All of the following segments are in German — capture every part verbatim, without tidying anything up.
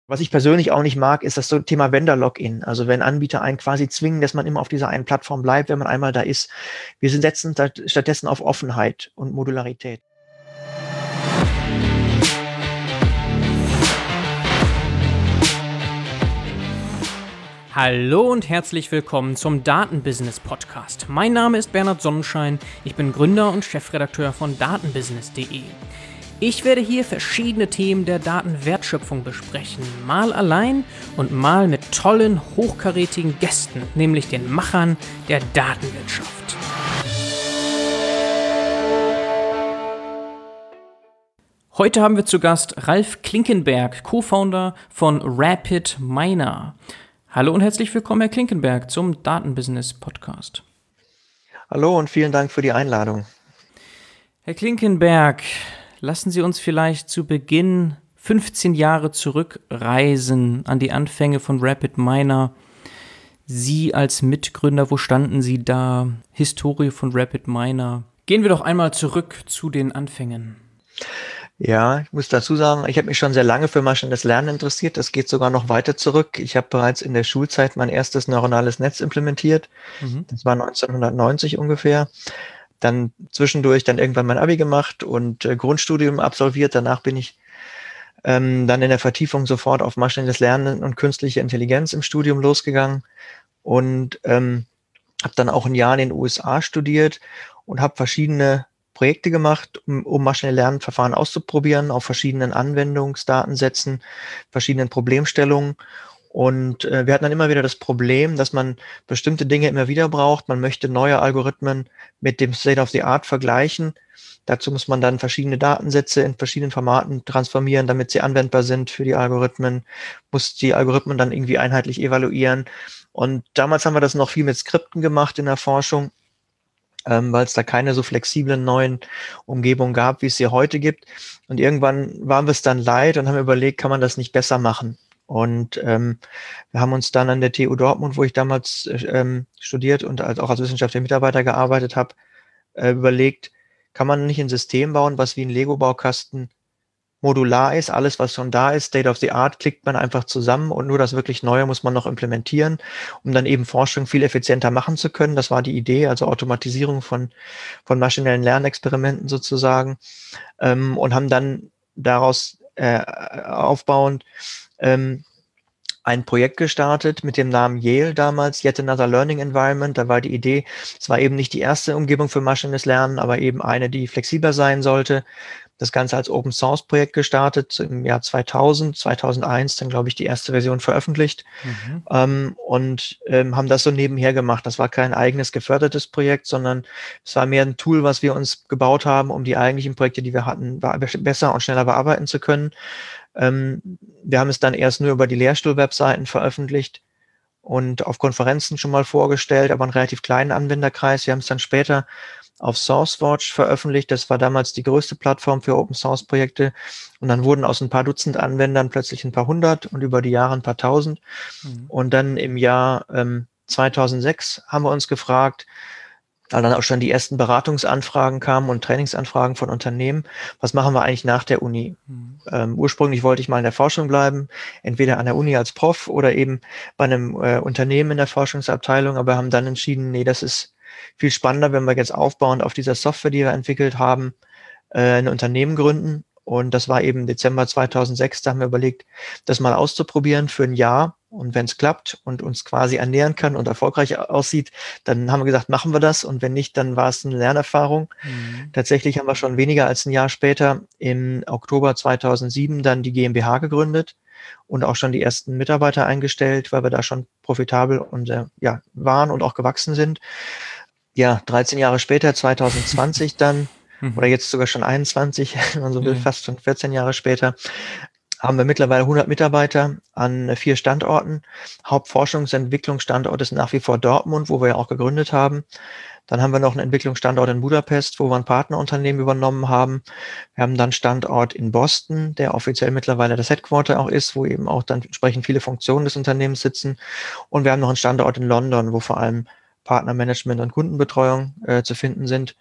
Was ich persönlich auch nicht mag, ist das so Thema Vendor-Login. Also wenn Anbieter einen quasi zwingen, dass man immer auf dieser einen Plattform bleibt, wenn man einmal da ist. Wir setzen stattdessen auf Offenheit und Modularität. Hallo und herzlich willkommen zum Datenbusiness Podcast. Mein Name ist Bernhard Sonnenschein, ich bin Gründer und Chefredakteur von datenbusiness punkt de. Ich werde hier verschiedene Themen der Datenwertschöpfung besprechen, mal allein und mal mit tollen, hochkarätigen Gästen, nämlich den Machern der Datenwirtschaft. Heute haben wir zu Gast Ralf Klinkenberg, Co-Founder von RapidMiner. Hallo und herzlich willkommen, Herr Klinkenberg, zum Datenbusiness Podcast. Hallo und vielen Dank für die Einladung. Herr Klinkenberg, lassen Sie uns vielleicht zu Beginn fünfzehn Jahre zurückreisen an die Anfänge von RapidMiner. Sie als Mitgründer, wo standen Sie da? Historie von RapidMiner. Gehen wir doch einmal zurück zu den Anfängen. Ja, ich muss dazu sagen, ich habe mich schon sehr lange für maschinelles Lernen interessiert. Das geht sogar noch weiter zurück. Ich habe bereits in der Schulzeit mein erstes neuronales Netz implementiert. Mhm. Das war neunzehnhundertneunzig ungefähr. Dann zwischendurch dann irgendwann mein Abi gemacht und äh, Grundstudium absolviert. Danach bin ich ähm, dann in der Vertiefung sofort auf maschinelles Lernen und künstliche Intelligenz im Studium losgegangen und ähm, habe dann auch ein Jahr in den U S A studiert und habe verschiedene Projekte gemacht, um, um maschinelle Lernverfahren auszuprobieren auf verschiedenen Anwendungsdatensätzen, verschiedenen Problemstellungen. Und äh, wir hatten dann immer wieder das Problem, dass man bestimmte Dinge immer wieder braucht. Man möchte neue Algorithmen mit dem State of the Art vergleichen. Dazu muss man dann verschiedene Datensätze in verschiedenen Formaten transformieren, damit sie anwendbar sind für die Algorithmen, muss die Algorithmen dann irgendwie einheitlich evaluieren. Und damals haben wir das noch viel mit Skripten gemacht in der Forschung, ähm, weil es da keine so flexiblen neuen Umgebungen gab, wie es sie heute gibt. Und irgendwann waren wir es dann leid und haben überlegt, kann man das nicht besser machen? Und ähm, wir haben uns dann an der T U Dortmund, wo ich damals ähm, studiert und als, auch als wissenschaftlicher Mitarbeiter gearbeitet habe, äh, überlegt, kann man nicht ein System bauen, was wie ein Lego-Baukasten modular ist. Alles, was schon da ist, State of the Art, klickt man einfach zusammen und nur das wirklich Neue muss man noch implementieren, um dann eben Forschung viel effizienter machen zu können. Das war die Idee, also Automatisierung von, von maschinellen Lernexperimenten sozusagen, ähm, und haben dann daraus äh, aufbauend ähm, ein Projekt gestartet mit dem Namen Yale damals, Yet Another Learning Environment. Da war die Idee, es war eben nicht die erste Umgebung für maschinelles Lernen, aber eben eine, die flexibler sein sollte. Das Ganze als Open Source Projekt gestartet im Jahr zweitausend, zweitausendeins, dann glaube ich die erste Version veröffentlicht, mhm. ähm, und ähm, haben das so nebenher gemacht. Das war kein eigenes gefördertes Projekt, sondern es war mehr ein Tool, was wir uns gebaut haben, um die eigentlichen Projekte, die wir hatten, besser und schneller bearbeiten zu können. Ähm, wir haben es dann erst nur über die Lehrstuhl-Webseiten veröffentlicht und auf Konferenzen schon mal vorgestellt, aber einen relativ kleinen Anwenderkreis. Wir haben es dann später auf SourceWatch veröffentlicht. Das war damals die größte Plattform für Open-Source-Projekte. Und dann wurden aus ein paar Dutzend Anwendern plötzlich ein paar hundert und über die Jahre ein paar tausend. Mhm. Und dann im Jahr ähm, zweitausendsechs haben wir uns gefragt, weil dann auch schon die ersten Beratungsanfragen kamen und Trainingsanfragen von Unternehmen. Was machen wir eigentlich nach der Uni? Mhm. Ähm, ursprünglich wollte ich mal in der Forschung bleiben, entweder an der Uni als Prof oder eben bei einem äh, Unternehmen in der Forschungsabteilung, aber haben dann entschieden, nee, das ist viel spannender, wenn wir jetzt aufbauend auf dieser Software, die wir entwickelt haben, äh, ein Unternehmen gründen. Und das war eben Dezember zweitausendsechs, da haben wir überlegt, das mal auszuprobieren für ein Jahr. Und wenn es klappt und uns quasi ernähren kann und erfolgreich aussieht, dann haben wir gesagt, machen wir das. Und wenn nicht, dann war es eine Lernerfahrung. Mhm. Tatsächlich haben wir schon weniger als ein Jahr später im Oktober zweitausendsieben dann die GmbH gegründet und auch schon die ersten Mitarbeiter eingestellt, weil wir da schon profitabel und äh, ja, waren und auch gewachsen sind. Ja, dreizehn Jahre später, zweitausendzwanzig dann, mhm. oder jetzt sogar schon einundzwanzig, wenn man so will, ja. Fast schon vierzehn Jahre später, haben wir mittlerweile hundert Mitarbeiter an vier Standorten. Hauptforschungsentwicklungsstandort ist nach wie vor Dortmund, wo wir ja auch gegründet haben. Dann haben wir noch einen Entwicklungsstandort in Budapest, wo wir ein Partnerunternehmen übernommen haben. Wir haben dann Standort in Boston, der offiziell mittlerweile das Headquarter auch ist, wo eben auch dann entsprechend viele Funktionen des Unternehmens sitzen. Und wir haben noch einen Standort in London, wo vor allem Partnermanagement und Kundenbetreuung äh, zu finden sind.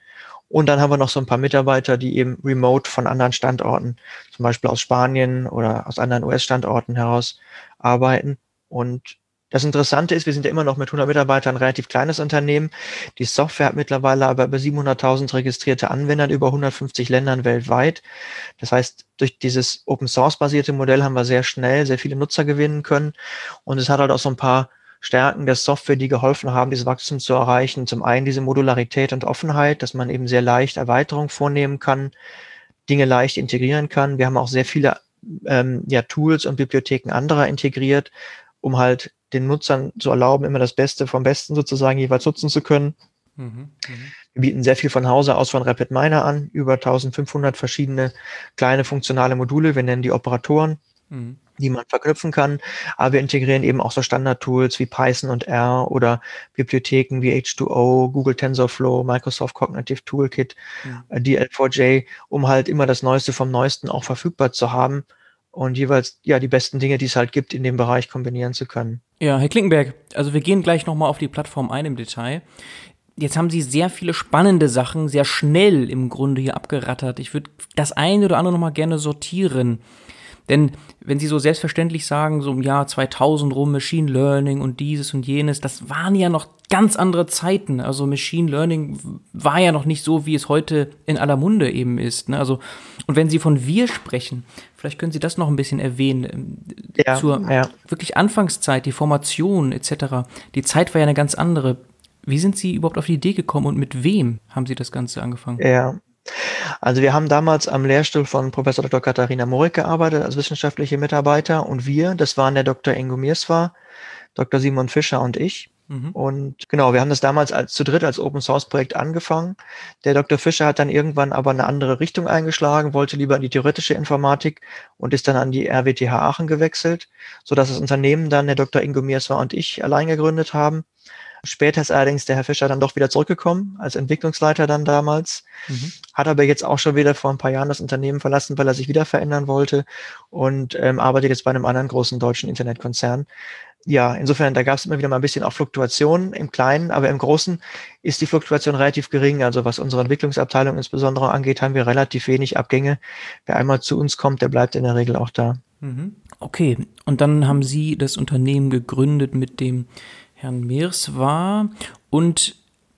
Und dann haben wir noch so ein paar Mitarbeiter, die eben remote von anderen Standorten, zum Beispiel aus Spanien oder aus anderen U S-Standorten heraus arbeiten. Und das Interessante ist, wir sind ja immer noch mit hundert Mitarbeitern ein relativ kleines Unternehmen. Die Software hat mittlerweile aber über siebenhunderttausend registrierte Anwender in über hundertfünfzig Ländern weltweit. Das heißt, durch dieses Open-Source-basierte Modell haben wir sehr schnell sehr viele Nutzer gewinnen können. Und es hat halt auch so ein paar Stärken der Software, die geholfen haben, dieses Wachstum zu erreichen. Zum einen diese Modularität und Offenheit, dass man eben sehr leicht Erweiterungen vornehmen kann, Dinge leicht integrieren kann. Wir haben auch sehr viele ähm, ja, Tools und Bibliotheken anderer integriert, um halt den Nutzern zu erlauben, immer das Beste vom Besten sozusagen jeweils nutzen zu können. Mhm, Wir bieten sehr viel von Hause aus von RapidMiner an, über eintausendfünfhundert verschiedene kleine funktionale Module. Wir nennen die Operatoren. Mhm. die man verknüpfen kann. Aber wir integrieren eben auch so Standard-Tools wie Python und R oder Bibliotheken wie H zwei O, Google TensorFlow, Microsoft Cognitive Toolkit, mhm. D L vier J, um halt immer das Neueste vom Neuesten auch verfügbar zu haben und jeweils ja die besten Dinge, die es halt gibt, in dem Bereich kombinieren zu können. Ja, Herr Klinkenberg, also wir gehen gleich nochmal auf die Plattform ein im Detail. Jetzt haben Sie sehr viele spannende Sachen sehr schnell im Grunde hier abgerattert. Ich würde das eine oder andere nochmal gerne sortieren. Denn wenn Sie so selbstverständlich sagen, so im Jahr zweitausend rum Machine Learning und dieses und jenes, das waren ja noch ganz andere Zeiten. Also Machine Learning war ja noch nicht so, wie es heute in aller Munde eben ist. Ne? Also, und wenn Sie von wir sprechen, vielleicht können Sie das noch ein bisschen erwähnen. Ja, zur ja. wirklich Anfangszeit, die Formation et cetera. Die Zeit war ja eine ganz andere. Wie sind Sie überhaupt auf die Idee gekommen und mit wem haben Sie das Ganze angefangen? Ja. Also wir haben damals am Lehrstuhl von Professor Doktor Katharina Morik gearbeitet als wissenschaftliche Mitarbeiter und wir, das waren der Doktor Ingo Mirsva, Doktor Simon Fischer und ich. Mhm. Und genau, wir haben das damals als zu dritt als Open-Source-Projekt angefangen. Der Doktor Fischer hat dann irgendwann aber eine andere Richtung eingeschlagen, wollte lieber in die theoretische Informatik und ist dann an die R W T H Aachen gewechselt, sodass das Unternehmen dann der Doktor Ingo Mirsva und ich allein gegründet haben. Später ist allerdings der Herr Fischer dann doch wieder zurückgekommen, als Entwicklungsleiter dann damals, mhm. hat aber jetzt auch schon wieder vor ein paar Jahren das Unternehmen verlassen, weil er sich wieder verändern wollte und ähm, arbeitet jetzt bei einem anderen großen deutschen Internetkonzern. Ja, insofern, da gab es immer wieder mal ein bisschen auch Fluktuationen im Kleinen, aber im Großen ist die Fluktuation relativ gering. Also was unsere Entwicklungsabteilung insbesondere angeht, haben wir relativ wenig Abgänge. Wer einmal zu uns kommt, der bleibt in der Regel auch da. Okay, und dann haben Sie das Unternehmen gegründet mit dem Herrn Mirsva und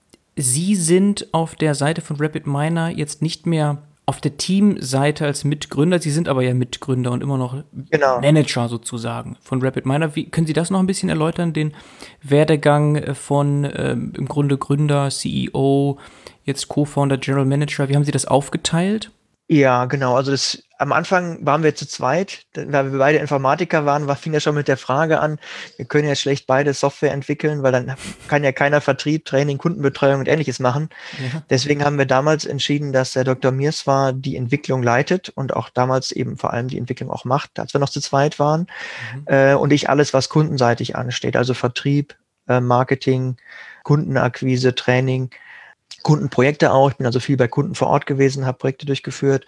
Sie sind auf der Seite von RapidMiner jetzt nicht mehr auf der Teamseite als Mitgründer, Sie sind aber ja Mitgründer und immer noch genau. Manager sozusagen von RapidMiner. Wie, können Sie das noch ein bisschen erläutern, den Werdegang von ähm, im Grunde Gründer, C E O, jetzt Co-Founder, General Manager, wie haben Sie das aufgeteilt? Ja, genau. Also das, am Anfang waren wir zu zweit, weil wir beide Informatiker waren, war, fing ja schon mit der Frage an, wir können ja schlecht beide Software entwickeln, weil dann kann ja keiner Vertrieb, Training, Kundenbetreuung und Ähnliches machen. Ja. Deswegen haben wir damals entschieden, dass der Doktor Mirsva die Entwicklung leitet und auch damals eben vor allem die Entwicklung auch macht, als wir noch zu zweit waren. Mhm. Äh, und ich alles, was kundenseitig ansteht, also Vertrieb, äh, Marketing, Kundenakquise, Training, Kundenprojekte auch. Ich bin also viel bei Kunden vor Ort gewesen, habe Projekte durchgeführt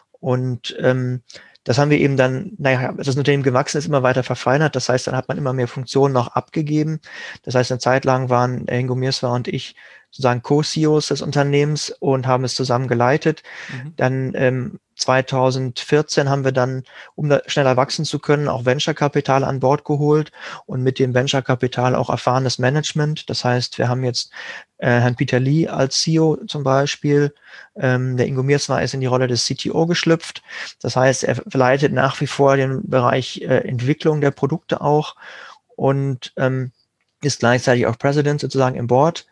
und ähm, das haben wir eben dann, naja, als das Unternehmen gewachsen ist, immer weiter verfeinert. Das heißt, dann hat man immer mehr Funktionen noch abgegeben. Das heißt, eine Zeit lang waren Ingo Mirsva und ich sozusagen Co-C E Os des Unternehmens und haben es zusammen geleitet. Mhm. Dann ähm, zweitausendvierzehn haben wir dann, um da schneller wachsen zu können, auch Venture-Kapital an Bord geholt und mit dem Venture-Kapital auch erfahrenes Management. Das heißt, wir haben jetzt äh, Herrn Peter Lee als C E O zum Beispiel. Ähm, der Ingo Mirsva ist in die Rolle des C T O geschlüpft. Das heißt, er leitet nach wie vor den Bereich äh, Entwicklung der Produkte auch und ähm, ist gleichzeitig auch President sozusagen im Board.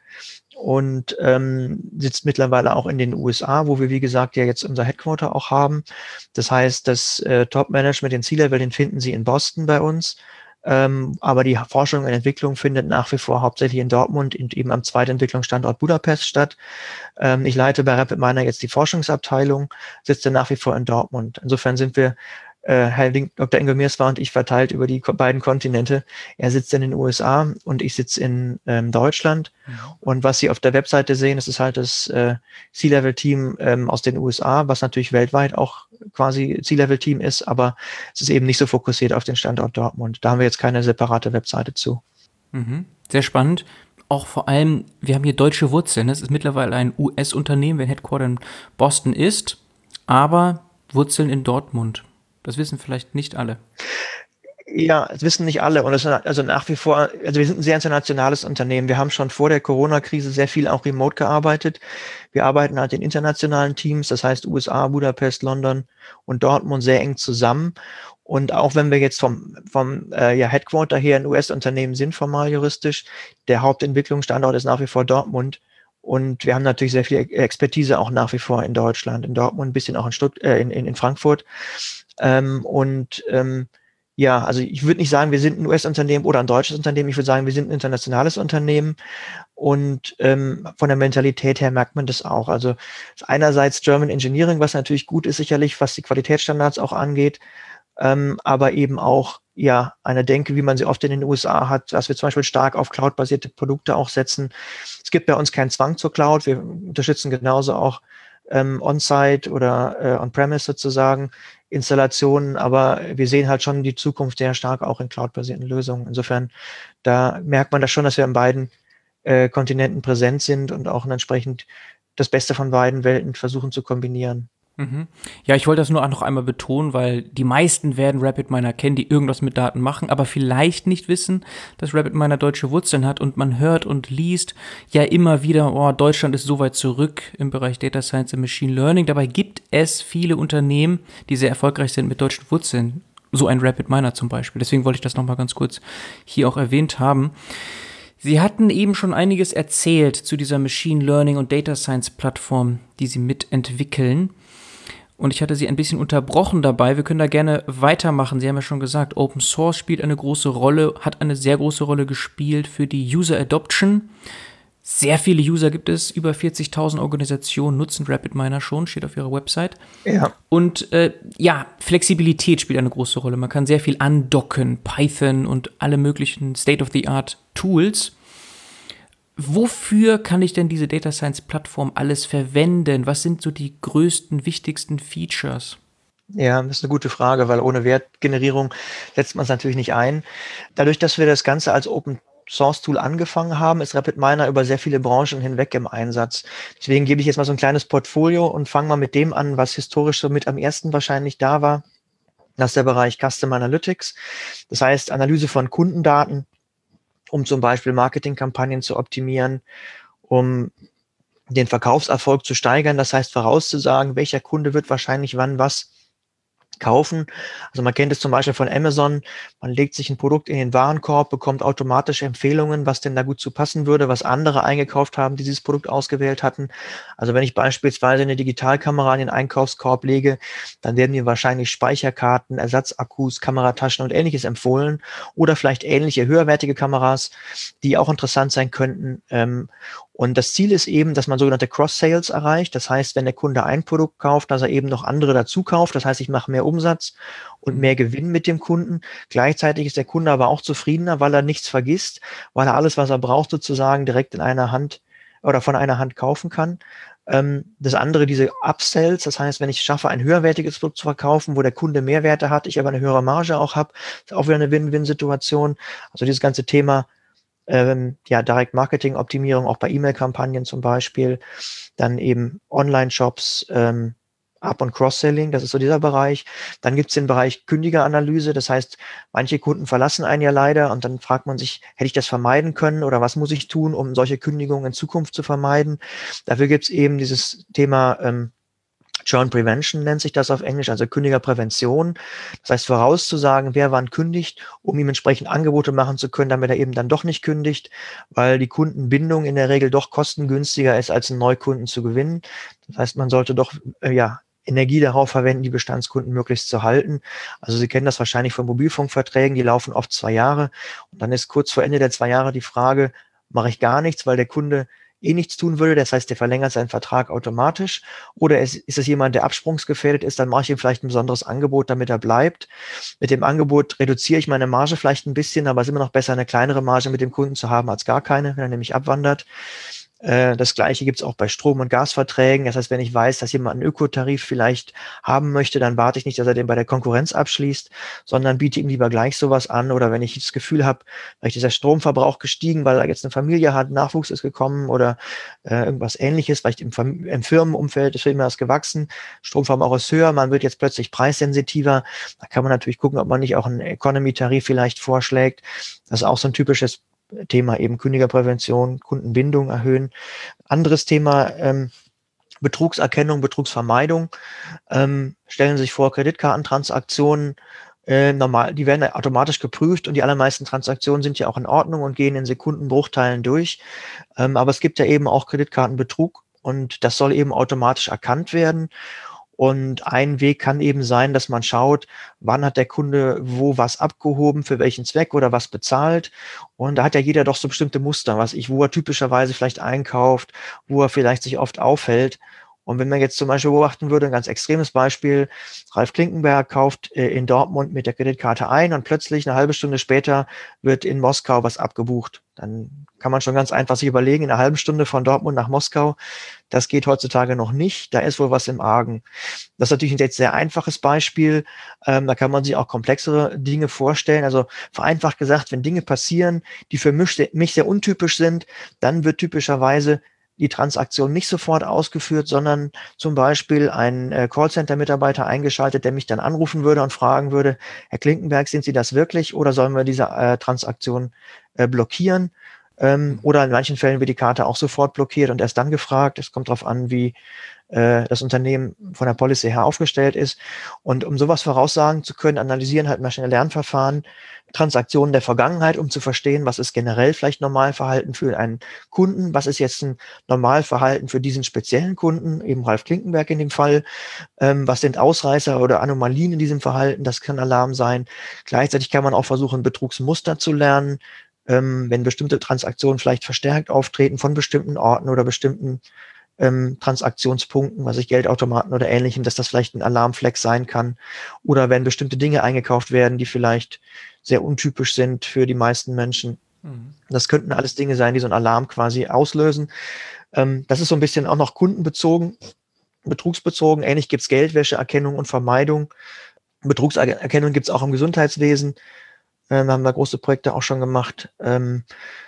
Und ähm, sitzt mittlerweile auch in den U S A, wo wir, wie gesagt, ja jetzt unser Headquarter auch haben. Das heißt, das äh, Top-Management, den C-Level, den finden Sie in Boston bei uns. Ähm, aber die Forschung und Entwicklung findet nach wie vor hauptsächlich in Dortmund und eben am zweiten Entwicklungsstandort Budapest statt. Ähm, ich leite bei RapidMiner jetzt die Forschungsabteilung, sitze nach wie vor in Dortmund. Insofern sind wir Äh, Herr Doktor Ingo Mirsva und ich verteilt über die ko- beiden Kontinente. Er sitzt in den U S A und ich sitze in ähm, Deutschland. Mhm. Und was Sie auf der Webseite sehen, das ist halt das äh, C-Level-Team ähm, aus den U S A, was natürlich weltweit auch quasi C-Level-Team ist, aber es ist eben nicht so fokussiert auf den Standort Dortmund. Da haben wir jetzt keine separate Webseite zu. Mhm. Sehr spannend. auch vor allem, wir haben hier deutsche Wurzeln. Es ist mittlerweile ein U S-Unternehmen, wenn Headquarter in Boston ist, aber Wurzeln in Dortmund. Das wissen vielleicht nicht alle. Ja, das wissen nicht alle. Und es ist also nach wie vor, also wir sind ein sehr internationales Unternehmen. Wir haben schon vor der Corona-Krise sehr viel auch remote gearbeitet. Wir arbeiten halt in internationalen Teams, das heißt U S A, Budapest, London und Dortmund sehr eng zusammen. Und auch wenn wir jetzt vom, vom äh, ja, Headquarter her ein U S-Unternehmen sind, formal juristisch, der Hauptentwicklungsstandort ist nach wie vor Dortmund. Und wir haben natürlich sehr viel Expertise auch nach wie vor in Deutschland, in Dortmund, ein bisschen auch in, Stutt äh, in, in, in Frankfurt. Ähm, und ähm, Ja, also ich würde nicht sagen, wir sind ein U S-Unternehmen oder ein deutsches Unternehmen. Ich würde sagen, wir sind ein internationales Unternehmen. Und ähm, von der Mentalität her merkt man das auch. Also einerseits German Engineering, was natürlich gut ist, sicherlich, was die Qualitätsstandards auch angeht, ähm, aber eben auch ja eine Denke, wie man sie oft in den U S A hat, dass wir zum Beispiel stark auf Cloud-basierte Produkte auch setzen. Es gibt bei uns keinen Zwang zur Cloud. Wir unterstützen genauso auch ähm, On-Site oder äh, On-Premise sozusagen Installationen, aber wir sehen halt schon die Zukunft sehr stark auch in cloud-basierten Lösungen. Insofern, da merkt man das schon, dass wir in beiden äh, Kontinenten präsent sind und auch entsprechend das Beste von beiden Welten versuchen zu kombinieren. Mhm. Ja, ich wollte das nur auch noch einmal betonen, weil die meisten werden RapidMiner kennen, die irgendwas mit Daten machen, aber vielleicht nicht wissen, dass RapidMiner deutsche Wurzeln hat und man hört und liest ja immer wieder, oh, Deutschland ist so weit zurück im Bereich Data Science und Machine Learning. Dabei gibt es viele Unternehmen, die sehr erfolgreich sind mit deutschen Wurzeln, so ein RapidMiner zum Beispiel. Deswegen wollte ich das nochmal ganz kurz hier auch erwähnt haben. Sie hatten eben schon einiges erzählt zu dieser Machine Learning und Data Science Plattform, die Sie mitentwickeln. Und ich hatte Sie ein bisschen unterbrochen dabei. Wir können da gerne weitermachen. Sie haben ja schon gesagt, Open Source spielt eine große Rolle, hat eine sehr große Rolle gespielt für die User Adoption. Sehr viele User gibt es, über vierzigtausend Organisationen nutzen RapidMiner schon, steht auf ihrer Website. Ja. Und äh, ja, Flexibilität spielt eine große Rolle. Man kann sehr viel andocken, Python und alle möglichen State-of-the-Art-Tools. Wofür kann ich denn diese Data Science Plattform alles verwenden? Was sind so die größten, wichtigsten Features? Ja, das ist eine gute Frage, weil ohne Wertgenerierung setzt man es natürlich nicht ein. Dadurch, dass wir das Ganze als Open Source Tool angefangen haben, ist RapidMiner über sehr viele Branchen hinweg im Einsatz. Deswegen gebe ich jetzt mal so ein kleines Portfolio und fange mal mit dem an, was historisch so mit am ersten wahrscheinlich da war. Das ist der Bereich Custom Analytics. Das heißt, Analyse von Kundendaten, um zum Beispiel Marketingkampagnen zu optimieren, um den Verkaufserfolg zu steigern. Das heißt, vorauszusagen, welcher Kunde wird wahrscheinlich wann was kaufen. Also man kennt es zum Beispiel von Amazon. Man legt sich ein Produkt in den Warenkorb, bekommt automatisch Empfehlungen, was denn da gut zu passen würde, was andere eingekauft haben, die dieses Produkt ausgewählt hatten. Also wenn ich beispielsweise eine Digitalkamera in den Einkaufskorb lege, dann werden mir wahrscheinlich Speicherkarten, Ersatzakkus, Kamerataschen und Ähnliches empfohlen oder vielleicht ähnliche höherwertige Kameras, die auch interessant sein könnten. Und das Ziel ist eben, dass man sogenannte Cross-Sales erreicht. Das heißt, wenn der Kunde ein Produkt kauft, dass er eben noch andere dazu kauft. Das heißt, ich mache mehr Umsatz und mehr Gewinn mit dem Kunden. Gleichzeitig ist der Kunde aber auch zufriedener, weil er nichts vergisst, weil er alles, was er braucht, sozusagen direkt in einer Hand oder von einer Hand kaufen kann. Das andere, diese Upsells, das heißt, wenn ich es schaffe, ein höherwertiges Produkt zu verkaufen, wo der Kunde Mehrwerte hat, ich aber eine höhere Marge auch habe, ist auch wieder eine Win-Win-Situation. Also dieses ganze Thema Ähm, ja, Direct-Marketing-Optimierung, auch bei E-Mail-Kampagnen zum Beispiel, dann eben Online-Shops, ähm, Up- und Cross-Selling, das ist so dieser Bereich. Dann gibt es den Bereich Kündigeranalyse, das heißt, manche Kunden verlassen einen ja leider und dann fragt man sich, hätte ich das vermeiden können oder was muss ich tun, um solche Kündigungen in Zukunft zu vermeiden? Dafür gibt es eben dieses Thema ähm, Churn Prevention nennt sich das auf Englisch, also Kündigerprävention. Das heißt, vorauszusagen, wer wann kündigt, um ihm entsprechend Angebote machen zu können, damit er eben dann doch nicht kündigt, weil die Kundenbindung in der Regel doch kostengünstiger ist, als einen Neukunden zu gewinnen. Das heißt, man sollte doch äh, ja Energie darauf verwenden, die Bestandskunden möglichst zu halten. Also Sie kennen das wahrscheinlich von Mobilfunkverträgen, die laufen oft zwei Jahre. Und dann ist kurz vor Ende der zwei Jahre die Frage, mache ich gar nichts, weil der Kunde eh nichts tun würde, das heißt, der verlängert seinen Vertrag automatisch, oder es, ist es jemand, der absprungsgefährdet ist, dann mache ich ihm vielleicht ein besonderes Angebot, damit er bleibt. Mit dem Angebot reduziere ich meine Marge vielleicht ein bisschen, aber es ist immer noch besser, eine kleinere Marge mit dem Kunden zu haben, als gar keine, wenn er nämlich abwandert. Äh, das Gleiche gibt es auch bei Strom- und Gasverträgen. Das heißt, wenn ich weiß, dass jemand einen Ökotarif vielleicht haben möchte, dann warte ich nicht, dass er den bei der Konkurrenz abschließt, sondern biete ihm lieber gleich sowas an. Oder wenn ich das Gefühl habe, vielleicht ist der Stromverbrauch gestiegen, weil er jetzt eine Familie hat, Nachwuchs ist gekommen oder äh, irgendwas Ähnliches, vielleicht im, Fam- im Firmenumfeld ist immer was gewachsen, Stromverbrauch ist höher, man wird jetzt plötzlich preissensitiver. Da kann man natürlich gucken, ob man nicht auch einen Economy-Tarif vielleicht vorschlägt. Das ist auch so ein typisches Thema, eben Kündigerprävention, Kundenbindung erhöhen. Anderes Thema, ähm, Betrugserkennung, Betrugsvermeidung. Ähm, stellen Sie sich vor, Kreditkartentransaktionen, äh, normal, die werden automatisch geprüft und die allermeisten Transaktionen sind ja auch in Ordnung und gehen in Sekundenbruchteilen durch. Ähm, aber es gibt ja eben auch Kreditkartenbetrug und das soll eben automatisch erkannt werden. Und ein Weg kann eben sein, dass man schaut, wann hat der Kunde wo was abgehoben, für welchen Zweck oder was bezahlt. Und da hat ja jeder doch so bestimmte Muster, was ich, wo er typischerweise vielleicht einkauft, wo er vielleicht sich oft aufhält. Und wenn man jetzt zum Beispiel beobachten würde, ein ganz extremes Beispiel, Ralf Klinkenberg kauft äh, in Dortmund mit der Kreditkarte ein und plötzlich eine halbe Stunde später wird in Moskau was abgebucht. Dann kann man schon ganz einfach sich überlegen, in einer halben Stunde von Dortmund nach Moskau, das geht heutzutage noch nicht, da ist wohl was im Argen. Das ist natürlich ein jetzt sehr einfaches Beispiel, ähm, da kann man sich auch komplexere Dinge vorstellen. Also vereinfacht gesagt, wenn Dinge passieren, die für mich, mich sehr untypisch sind, dann wird typischerweise die Transaktion nicht sofort ausgeführt, sondern zum Beispiel ein äh, Callcenter-Mitarbeiter eingeschaltet, der mich dann anrufen würde und fragen würde, Herr Klinkenberg, sind Sie das wirklich oder sollen wir diese äh, Transaktion äh, blockieren? Ähm, oder in manchen Fällen wird die Karte auch sofort blockiert und erst dann gefragt. Es kommt darauf an, wie äh, das Unternehmen von der Policy her aufgestellt ist. Und um sowas voraussagen zu können, analysieren halt maschinelle Lernverfahren Transaktionen der Vergangenheit, um zu verstehen, was ist generell vielleicht Normalverhalten für einen Kunden, was ist jetzt ein Normalverhalten für diesen speziellen Kunden, eben Ralf Klinkenberg in dem Fall, ähm, was sind Ausreißer oder Anomalien in diesem Verhalten, das kann Alarm sein. Gleichzeitig kann man auch versuchen, Betrugsmuster zu lernen, ähm, wenn bestimmte Transaktionen vielleicht verstärkt auftreten von bestimmten Orten oder bestimmten ähm, Transaktionspunkten, was ich Geldautomaten oder Ähnlichem, dass das vielleicht ein Alarmfleck sein kann. Oder wenn bestimmte Dinge eingekauft werden, die vielleicht sehr untypisch sind für die meisten Menschen. Mhm. Das könnten alles Dinge sein, die so einen Alarm quasi auslösen. Ähm, das ist so ein bisschen auch noch kundenbezogen, betrugsbezogen. Ähnlich gibt es Geldwäscheerkennung und Vermeidung. Betrugserkennung gibt es auch im Gesundheitswesen. Ähm, da haben wir große Projekte auch schon gemacht. Ähm,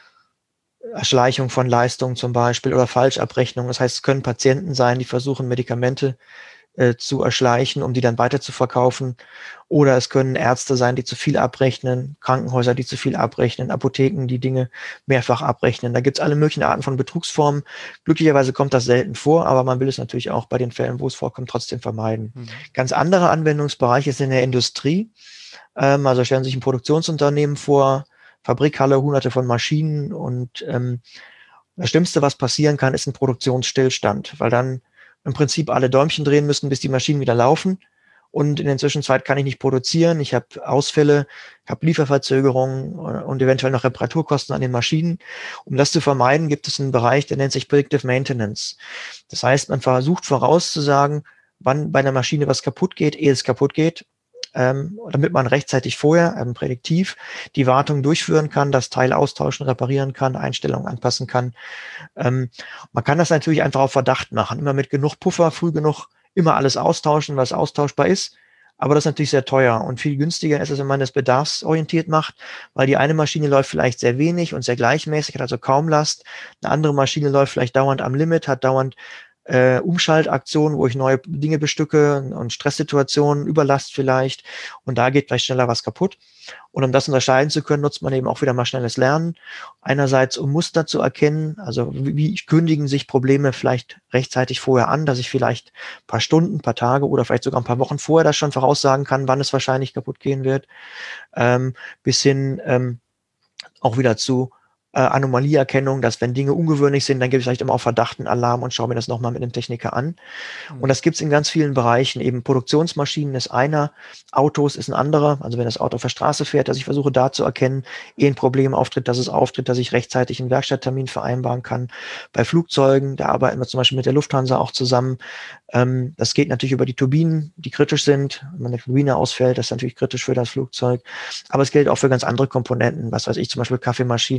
Erschleichung von Leistungen zum Beispiel oder Falschabrechnung. Das heißt, es können Patienten sein, die versuchen, Medikamente äh, zu erschleichen, um die dann weiter zu verkaufen. Oder es können Ärzte sein, die zu viel abrechnen, Krankenhäuser, die zu viel abrechnen, Apotheken, die Dinge mehrfach abrechnen. Da gibt es alle möglichen Arten von Betrugsformen. Glücklicherweise kommt das selten vor, aber man will es natürlich auch bei den Fällen, wo es vorkommt, trotzdem vermeiden. Mhm. Ganz andere Anwendungsbereiche sind in der Industrie. Ähm, also stellen Sie sich ein Produktionsunternehmen vor, Fabrikhalle, hunderte von Maschinen und ähm, das Schlimmste, was passieren kann, ist ein Produktionsstillstand, weil dann im Prinzip alle Däumchen drehen müssen, bis die Maschinen wieder laufen und in der Zwischenzeit kann ich nicht produzieren, ich habe Ausfälle, ich habe Lieferverzögerungen und eventuell noch Reparaturkosten an den Maschinen. Um das zu vermeiden, gibt es einen Bereich, der nennt sich Predictive Maintenance. Das heißt, man versucht vorauszusagen, wann bei einer Maschine was kaputt geht, ehe es kaputt geht, Ähm, damit man rechtzeitig vorher, ähm, prädiktiv, die Wartung durchführen kann, das Teil austauschen, reparieren kann, Einstellungen anpassen kann. Ähm, man kann das natürlich einfach auf Verdacht machen, immer mit genug Puffer, früh genug, immer alles austauschen, was austauschbar ist. Aber das ist natürlich sehr teuer und viel günstiger ist es, wenn man das bedarfsorientiert macht, weil die eine Maschine läuft vielleicht sehr wenig und sehr gleichmäßig, hat also kaum Last. Eine andere Maschine läuft vielleicht dauernd am Limit, hat dauernd Äh, Umschaltaktionen, wo ich neue Dinge bestücke und Stresssituationen, Überlast vielleicht und da geht vielleicht schneller was kaputt. Und um das unterscheiden zu können, nutzt man eben auch wieder mal schnelles Lernen. Einerseits, um Muster zu erkennen, also wie, wie kündigen sich Probleme vielleicht rechtzeitig vorher an, dass ich vielleicht ein paar Stunden, ein paar Tage oder vielleicht sogar ein paar Wochen vorher das schon voraussagen kann, wann es wahrscheinlich kaputt gehen wird, ähm, bis hin ähm, auch wieder zu äh, Anomalieerkennung, dass wenn Dinge ungewöhnlich sind, dann gebe ich vielleicht immer auf Verdacht einen Alarm und schaue mir das nochmal mit einem Techniker an. Mhm. Und das gibt es in ganz vielen Bereichen. Eben Produktionsmaschinen ist einer, Autos ist ein anderer. Also wenn das Auto auf der Straße fährt, dass ich versuche da zu erkennen, ehe ein Problem auftritt, dass es auftritt, dass ich rechtzeitig einen Werkstatttermin vereinbaren kann. Bei Flugzeugen, da arbeiten wir zum Beispiel mit der Lufthansa auch zusammen. Ähm, das geht natürlich über die Turbinen, die kritisch sind. Wenn eine Turbine ausfällt, das ist natürlich kritisch für das Flugzeug. Aber es gilt auch für ganz andere Komponenten. Was weiß ich, zum Beispiel Kaffeemaschinen, Toiletten,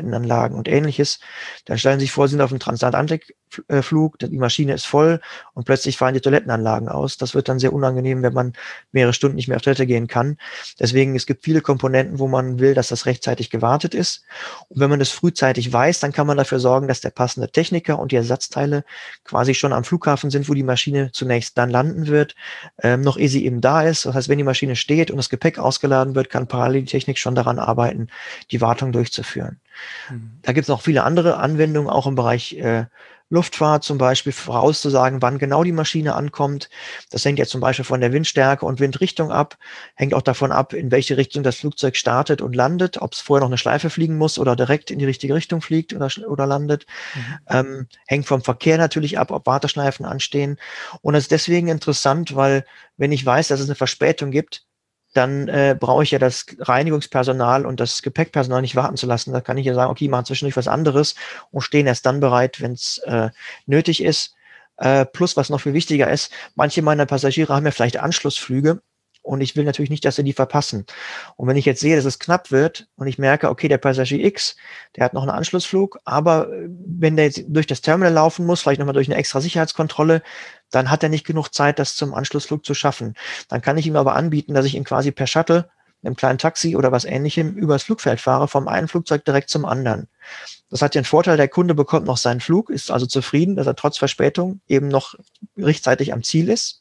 Toilettenanlagen und Ähnliches. Dann stellen Sie sich vor, Sie sind auf einem Transatlantikflug, die Maschine ist voll und plötzlich fallen die Toilettenanlagen aus. Das wird dann sehr unangenehm, wenn man mehrere Stunden nicht mehr auf Toilette gehen kann. Deswegen, es gibt viele Komponenten, wo man will, dass das rechtzeitig gewartet ist. Und wenn man das frühzeitig weiß, dann kann man dafür sorgen, dass der passende Techniker und die Ersatzteile quasi schon am Flughafen sind, wo die Maschine zunächst dann landen wird, ähm, noch ehe sie eben da ist. Das heißt, wenn die Maschine steht und das Gepäck ausgeladen wird, kann parallel die Technik schon daran arbeiten, die Wartung durchzuführen. Mhm. Da gibt es noch viele andere Anwendungen, auch im Bereich äh, Luftfahrt zum Beispiel, vorauszusagen, wann genau die Maschine ankommt. Das hängt ja zum Beispiel von der Windstärke und Windrichtung ab, hängt auch davon ab, in welche Richtung das Flugzeug startet und landet, ob es vorher noch eine Schleife fliegen muss oder direkt in die richtige Richtung fliegt oder, oder landet. Mhm. Ähm, hängt vom Verkehr natürlich ab, ob Warteschleifen anstehen. Und das ist deswegen interessant, weil wenn ich weiß, dass es eine Verspätung gibt, dann äh, brauche ich ja das Reinigungspersonal und das Gepäckpersonal nicht warten zu lassen. Da kann ich ja sagen, okay, machen zwischendurch was anderes und stehen erst dann bereit, wenn es äh, nötig ist. Äh, plus, was noch viel wichtiger ist, manche meiner Passagiere haben ja vielleicht Anschlussflüge und ich will natürlich nicht, dass sie die verpassen. Und wenn ich jetzt sehe, dass es knapp wird und ich merke, okay, der Passagier X, der hat noch einen Anschlussflug, aber wenn der jetzt durch das Terminal laufen muss, vielleicht nochmal durch eine extra Sicherheitskontrolle, dann hat er nicht genug Zeit, das zum Anschlussflug zu schaffen. Dann kann ich ihm aber anbieten, dass ich ihn quasi per Shuttle, einem kleinen Taxi oder was Ähnlichem übers Flugfeld fahre, vom einen Flugzeug direkt zum anderen. Das hat den Vorteil, der Kunde bekommt noch seinen Flug, ist also zufrieden, dass er trotz Verspätung eben noch rechtzeitig am Ziel ist.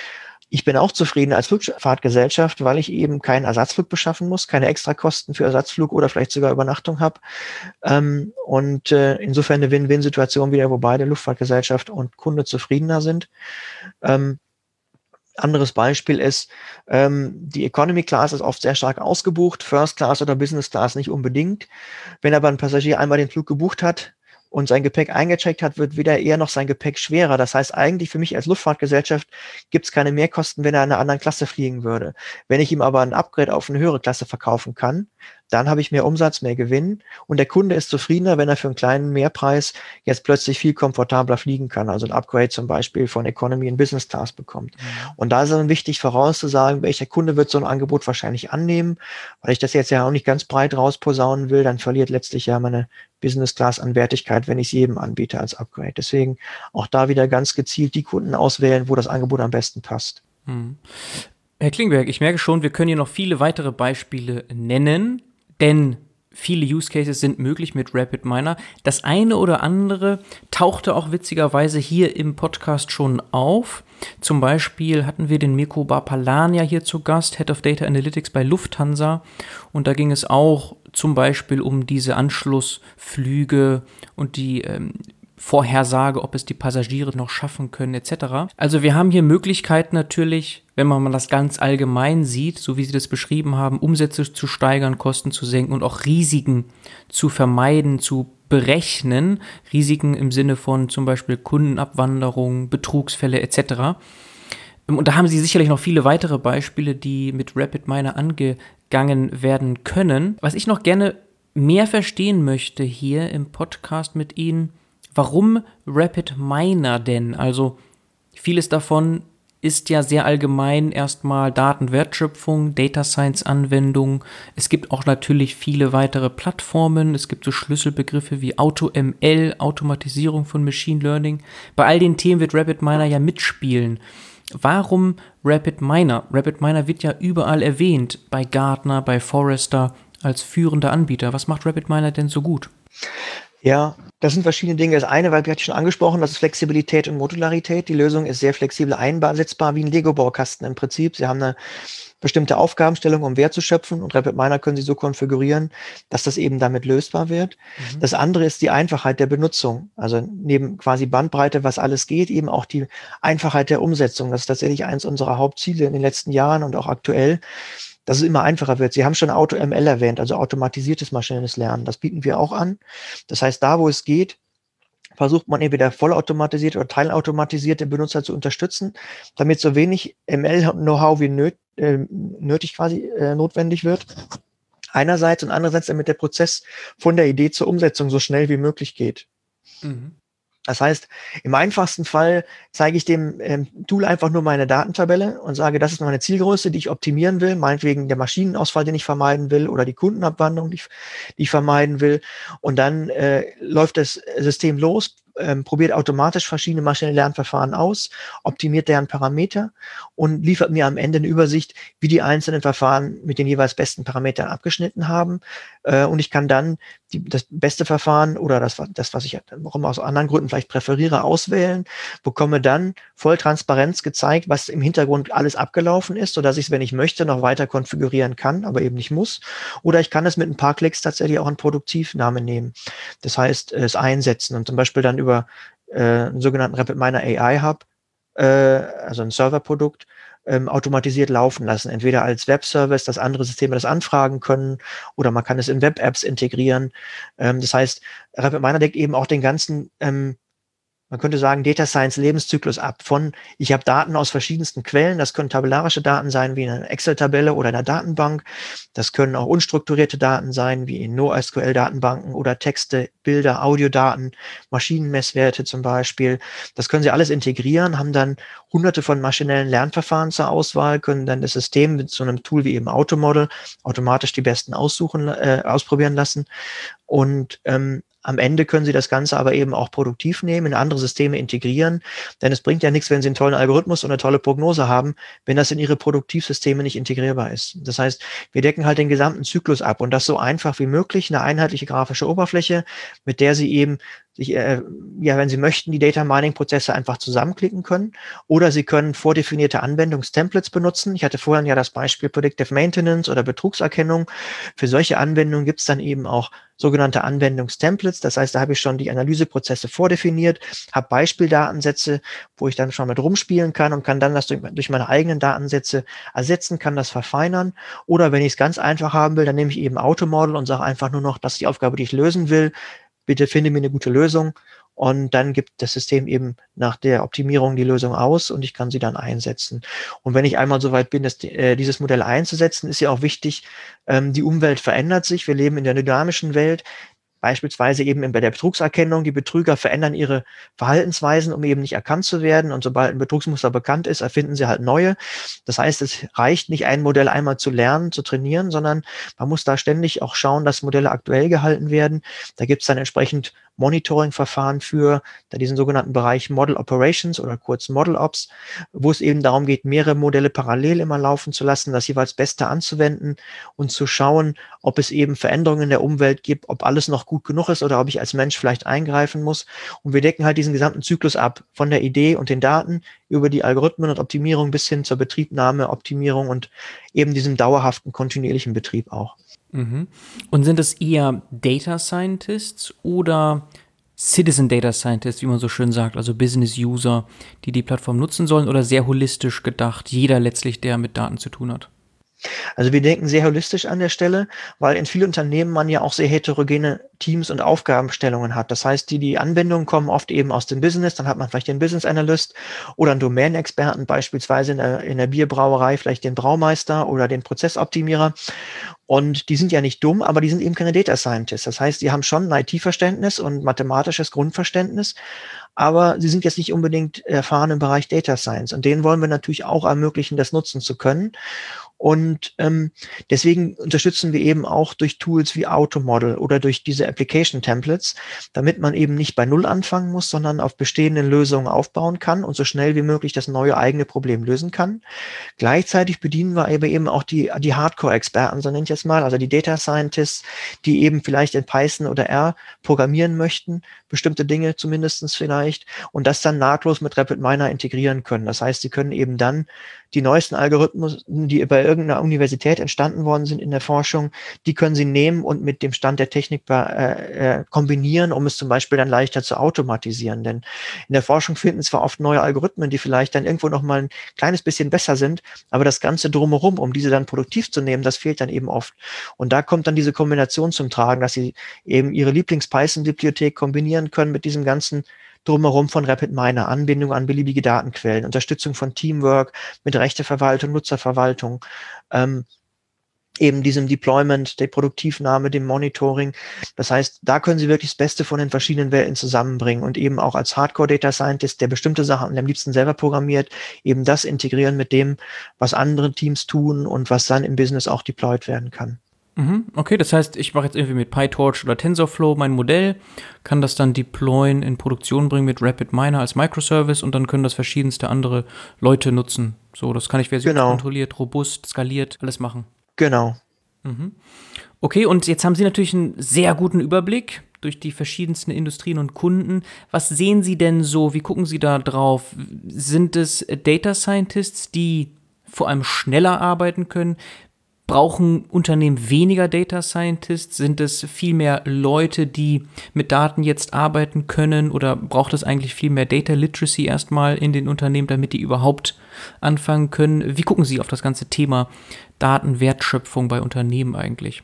Ich bin auch zufrieden als Flugfahrtgesellschaft, weil ich eben keinen Ersatzflug beschaffen muss, keine Extrakosten für Ersatzflug oder vielleicht sogar Übernachtung habe. Ähm, und äh, insofern eine Win-Win-Situation wieder, wo beide Luftfahrtgesellschaft und Kunde zufriedener sind. Ähm, anderes Beispiel ist, ähm, die Economy Class ist oft sehr stark ausgebucht, First Class oder Business Class nicht unbedingt. Wenn aber ein Passagier einmal den Flug gebucht hat, und sein Gepäck eingecheckt hat, wird wieder eher noch sein Gepäck schwerer. Das heißt, eigentlich für mich als Luftfahrtgesellschaft gibt es keine Mehrkosten, wenn er in einer anderen Klasse fliegen würde. Wenn ich ihm aber ein Upgrade auf eine höhere Klasse verkaufen kann, dann habe ich mehr Umsatz, mehr Gewinn und der Kunde ist zufriedener, wenn er für einen kleinen Mehrpreis jetzt plötzlich viel komfortabler fliegen kann, also ein Upgrade zum Beispiel von Economy in Business Class bekommt. Mhm. Und da ist dann wichtig vorauszusagen, welcher Kunde wird so ein Angebot wahrscheinlich annehmen, weil ich das jetzt ja auch nicht ganz breit rausposaunen will, dann verliert letztlich ja meine Business Class an Wertigkeit, wenn ich es jedem anbiete als Upgrade. Deswegen auch da wieder ganz gezielt die Kunden auswählen, wo das Angebot am besten passt. Mhm. Herr Klingberg, ich merke schon, wir können hier noch viele weitere Beispiele nennen, denn viele Use Cases sind möglich mit RapidMiner. Das eine oder andere tauchte auch witzigerweise hier im Podcast schon auf. Zum Beispiel hatten wir den Mirko Barpalania hier zu Gast, Head of Data Analytics bei Lufthansa. Und da ging es auch zum Beispiel um diese Anschlussflüge und die ähm, Vorhersage, ob es die Passagiere noch schaffen können, et cetera. Also wir haben hier Möglichkeiten natürlich, wenn man das ganz allgemein sieht, so wie Sie das beschrieben haben, Umsätze zu steigern, Kosten zu senken und auch Risiken zu vermeiden, zu berechnen. Risiken im Sinne von zum Beispiel Kundenabwanderung, Betrugsfälle et cetera. Und da haben Sie sicherlich noch viele weitere Beispiele, die mit RapidMiner angegangen werden können. Was ich noch gerne mehr verstehen möchte hier im Podcast mit Ihnen, warum RapidMiner denn? Also vieles davon ist ja sehr allgemein erstmal Datenwertschöpfung, Data Science Anwendungen. Es gibt auch natürlich viele weitere Plattformen. Es gibt so Schlüsselbegriffe wie AutoML, Automatisierung von Machine Learning. Bei all den Themen wird RapidMiner ja mitspielen. Warum RapidMiner? RapidMiner wird ja überall erwähnt, bei Gartner, bei Forrester als führender Anbieter. Was macht RapidMiner denn so gut? Ja, das sind verschiedene Dinge. Das eine, weil wir hatten schon angesprochen, das ist Flexibilität und Modularität. Die Lösung ist sehr flexibel einsetzbar, wie ein Lego-Baukasten im Prinzip. Sie haben eine bestimmte Aufgabenstellung, um Wert zu schöpfen und RapidMiner können Sie so konfigurieren, dass das eben damit lösbar wird. Mhm. Das andere ist die Einfachheit der Benutzung. Also neben quasi Bandbreite, was alles geht, eben auch die Einfachheit der Umsetzung. Das ist tatsächlich eins unserer Hauptziele in den letzten Jahren und auch aktuell, dass es immer einfacher wird. Sie haben schon AutoML erwähnt, also automatisiertes maschinelles Lernen. Das bieten wir auch an. Das heißt, da, wo es geht, versucht man entweder vollautomatisiert oder teilautomatisierte Benutzer zu unterstützen, damit so wenig M L-Know-how wie nöt, äh, nötig quasi äh, notwendig wird. Einerseits und andererseits, damit der Prozess von der Idee zur Umsetzung so schnell wie möglich geht. Mhm. Das heißt, im einfachsten Fall zeige ich dem ähm, Tool einfach nur meine Datentabelle und sage, das ist meine Zielgröße, die ich optimieren will, meinetwegen der Maschinenausfall, den ich vermeiden will, oder die Kundenabwandlung, die ich, die ich vermeiden will. Und dann äh, läuft das System los, ähm, probiert automatisch verschiedene maschinelle Lernverfahren aus, optimiert deren Parameter und liefert mir am Ende eine Übersicht, wie die einzelnen Verfahren mit den jeweils besten Parametern abgeschnitten haben. Äh, und ich kann dann die, das beste Verfahren oder das, das, was ich auch immer aus anderen Gründen vielleicht präferiere, auswählen, bekomme dann voll Transparenz gezeigt, was im Hintergrund alles abgelaufen ist, sodass ich es, wenn ich möchte, noch weiter konfigurieren kann, aber eben nicht muss. Oder ich kann es mit ein paar Klicks tatsächlich auch einen Produktivnamen nehmen. Das heißt, es einsetzen und zum Beispiel dann über äh, einen sogenannten RapidMiner A I Hub, äh, also ein Serverprodukt, ähm, automatisiert laufen lassen. Entweder als Webservice, dass andere Systeme das anfragen können, oder man kann es in Web-Apps integrieren. Ähm, das heißt, RapidMiner deckt eben auch den ganzen, ähm, man könnte sagen, Data Science Lebenszyklus ab. Von, ich habe Daten aus verschiedensten Quellen. Das können tabellarische Daten sein, wie in einer Excel-Tabelle oder einer Datenbank. Das können auch unstrukturierte Daten sein, wie in NoSQL-Datenbanken oder Texte, Bilder, Audiodaten, Maschinenmesswerte zum Beispiel. Das können Sie alles integrieren, haben dann hunderte von maschinellen Lernverfahren zur Auswahl, können dann das System mit so einem Tool wie eben Automodel automatisch die besten aussuchen, äh, ausprobieren lassen. Und ähm, am Ende können Sie das Ganze aber eben auch produktiv nehmen, in andere Systeme integrieren, denn es bringt ja nichts, wenn Sie einen tollen Algorithmus und eine tolle Prognose haben, wenn das in Ihre Produktivsysteme nicht integrierbar ist. Das heißt, wir decken halt den gesamten Zyklus ab und das so einfach wie möglich, eine einheitliche grafische Oberfläche, mit der Sie eben sich, äh, ja, wenn Sie möchten, die Data Mining Prozesse einfach zusammenklicken können, oder Sie können vordefinierte Anwendungstemplates benutzen. Ich hatte vorhin ja das Beispiel Predictive Maintenance oder Betrugserkennung. Für solche Anwendungen gibt es dann eben auch sogenannte Anwendungstemplates. Das heißt, da habe ich schon die Analyseprozesse vordefiniert, habe Beispieldatensätze, wo ich dann schon mit rumspielen kann und kann dann das durch, durch meine eigenen Datensätze ersetzen, kann das verfeinern. Oder wenn ich es ganz einfach haben will, dann nehme ich eben Automodel und sage einfach nur noch, das ist die Aufgabe, die ich lösen will. Bitte finde mir eine gute Lösung. Und dann gibt das System eben nach der Optimierung die Lösung aus und ich kann sie dann einsetzen. Und wenn ich einmal so weit bin, dass die, äh, dieses Modell einzusetzen, ist ja auch wichtig, ähm, die Umwelt verändert sich. Wir leben in der dynamischen Welt. Beispielsweise eben bei der Betrugserkennung. Die Betrüger verändern ihre Verhaltensweisen, um eben nicht erkannt zu werden. Und sobald ein Betrugsmuster bekannt ist, erfinden sie halt neue. Das heißt, es reicht nicht, ein Modell einmal zu lernen, zu trainieren, sondern man muss da ständig auch schauen, dass Modelle aktuell gehalten werden. Da gibt es dann entsprechend Monitoring-Verfahren für, da diesen sogenannten Bereich Model Operations oder kurz Model Ops, wo es eben darum geht, mehrere Modelle parallel immer laufen zu lassen, das jeweils Beste anzuwenden und zu schauen, ob es eben Veränderungen in der Umwelt gibt, ob alles noch gut genug ist oder ob ich als Mensch vielleicht eingreifen muss. Und wir decken halt diesen gesamten Zyklus ab, von der Idee und den Daten über die Algorithmen und Optimierung bis hin zur Betriebnahme, Optimierung und eben diesem dauerhaften, kontinuierlichen Betrieb auch. Mhm. Und sind es eher Data Scientists oder Citizen Data Scientists, wie man so schön sagt, also Business User, die die Plattform nutzen sollen, oder sehr holistisch gedacht, jeder letztlich, der mit Daten zu tun hat? Also wir denken sehr holistisch an der Stelle, weil in vielen Unternehmen man ja auch sehr heterogene Teams und Aufgabenstellungen hat. Das heißt, die, die Anwendungen kommen oft eben aus dem Business, dann hat man vielleicht den Business Analyst oder einen Domänenexperten, beispielsweise in der, in der Bierbrauerei vielleicht den Braumeister oder den Prozessoptimierer. Und die sind ja nicht dumm, aber die sind eben keine Data Scientists. Das heißt, die haben schon ein I T-Verständnis und mathematisches Grundverständnis, aber sie sind jetzt nicht unbedingt erfahren im Bereich Data Science. Und denen wollen wir natürlich auch ermöglichen, das nutzen zu können. Und ähm, deswegen unterstützen wir eben auch durch Tools wie Automodel oder durch diese Application Templates, damit man eben nicht bei Null anfangen muss, sondern auf bestehenden Lösungen aufbauen kann und so schnell wie möglich das neue eigene Problem lösen kann. Gleichzeitig bedienen wir aber eben auch die, die Hardcore-Experten, so nenne ich jetzt mal, also die Data Scientists, die eben vielleicht in Python oder R programmieren möchten, bestimmte Dinge zumindestens vielleicht, und das dann nahtlos mit RapidMiner integrieren können. Das heißt, sie können eben dann die neuesten Algorithmen, die bei irgendeiner Universität entstanden worden sind in der Forschung, die können sie nehmen und mit dem Stand der Technik äh, äh, kombinieren, um es zum Beispiel dann leichter zu automatisieren. Denn in der Forschung finden zwar oft neue Algorithmen, die vielleicht dann irgendwo noch mal ein kleines bisschen besser sind, aber das Ganze drumherum, um diese dann produktiv zu nehmen, das fehlt dann eben oft. Und da kommt dann diese Kombination zum Tragen, dass sie eben ihre Lieblings-Python-Bibliothek kombinieren können mit diesem ganzen drumherum von RapidMiner, Anbindung an beliebige Datenquellen, Unterstützung von Teamwork mit Rechteverwaltung, Nutzerverwaltung. Ähm, eben diesem Deployment, der Produktivnahme, dem Monitoring. Das heißt, da können Sie wirklich das Beste von den verschiedenen Welten zusammenbringen und eben auch als Hardcore-Data Scientist, der bestimmte Sachen am liebsten selber programmiert, eben das integrieren mit dem, was andere Teams tun und was dann im Business auch deployed werden kann. Okay, das heißt, ich mache jetzt irgendwie mit PyTorch oder TensorFlow mein Modell, kann das dann deployen, in Produktion bringen mit RapidMiner als Microservice und dann können das verschiedenste andere Leute nutzen. So, das kann ich versionskontrolliert, genau. robust, skaliert, alles machen. Genau. Mhm. Okay, und jetzt haben Sie natürlich einen sehr guten Überblick durch die verschiedensten Industrien und Kunden. Was sehen Sie denn so? Wie gucken Sie da drauf? Sind es Data Scientists, die vor allem schneller arbeiten können? Brauchen Unternehmen weniger Data Scientists? Sind es viel mehr Leute, die mit Daten jetzt arbeiten können? Oder braucht es eigentlich viel mehr Data Literacy erstmal in den Unternehmen, damit die überhaupt anfangen können? Wie gucken Sie auf das ganze Thema Datenwertschöpfung bei Unternehmen eigentlich?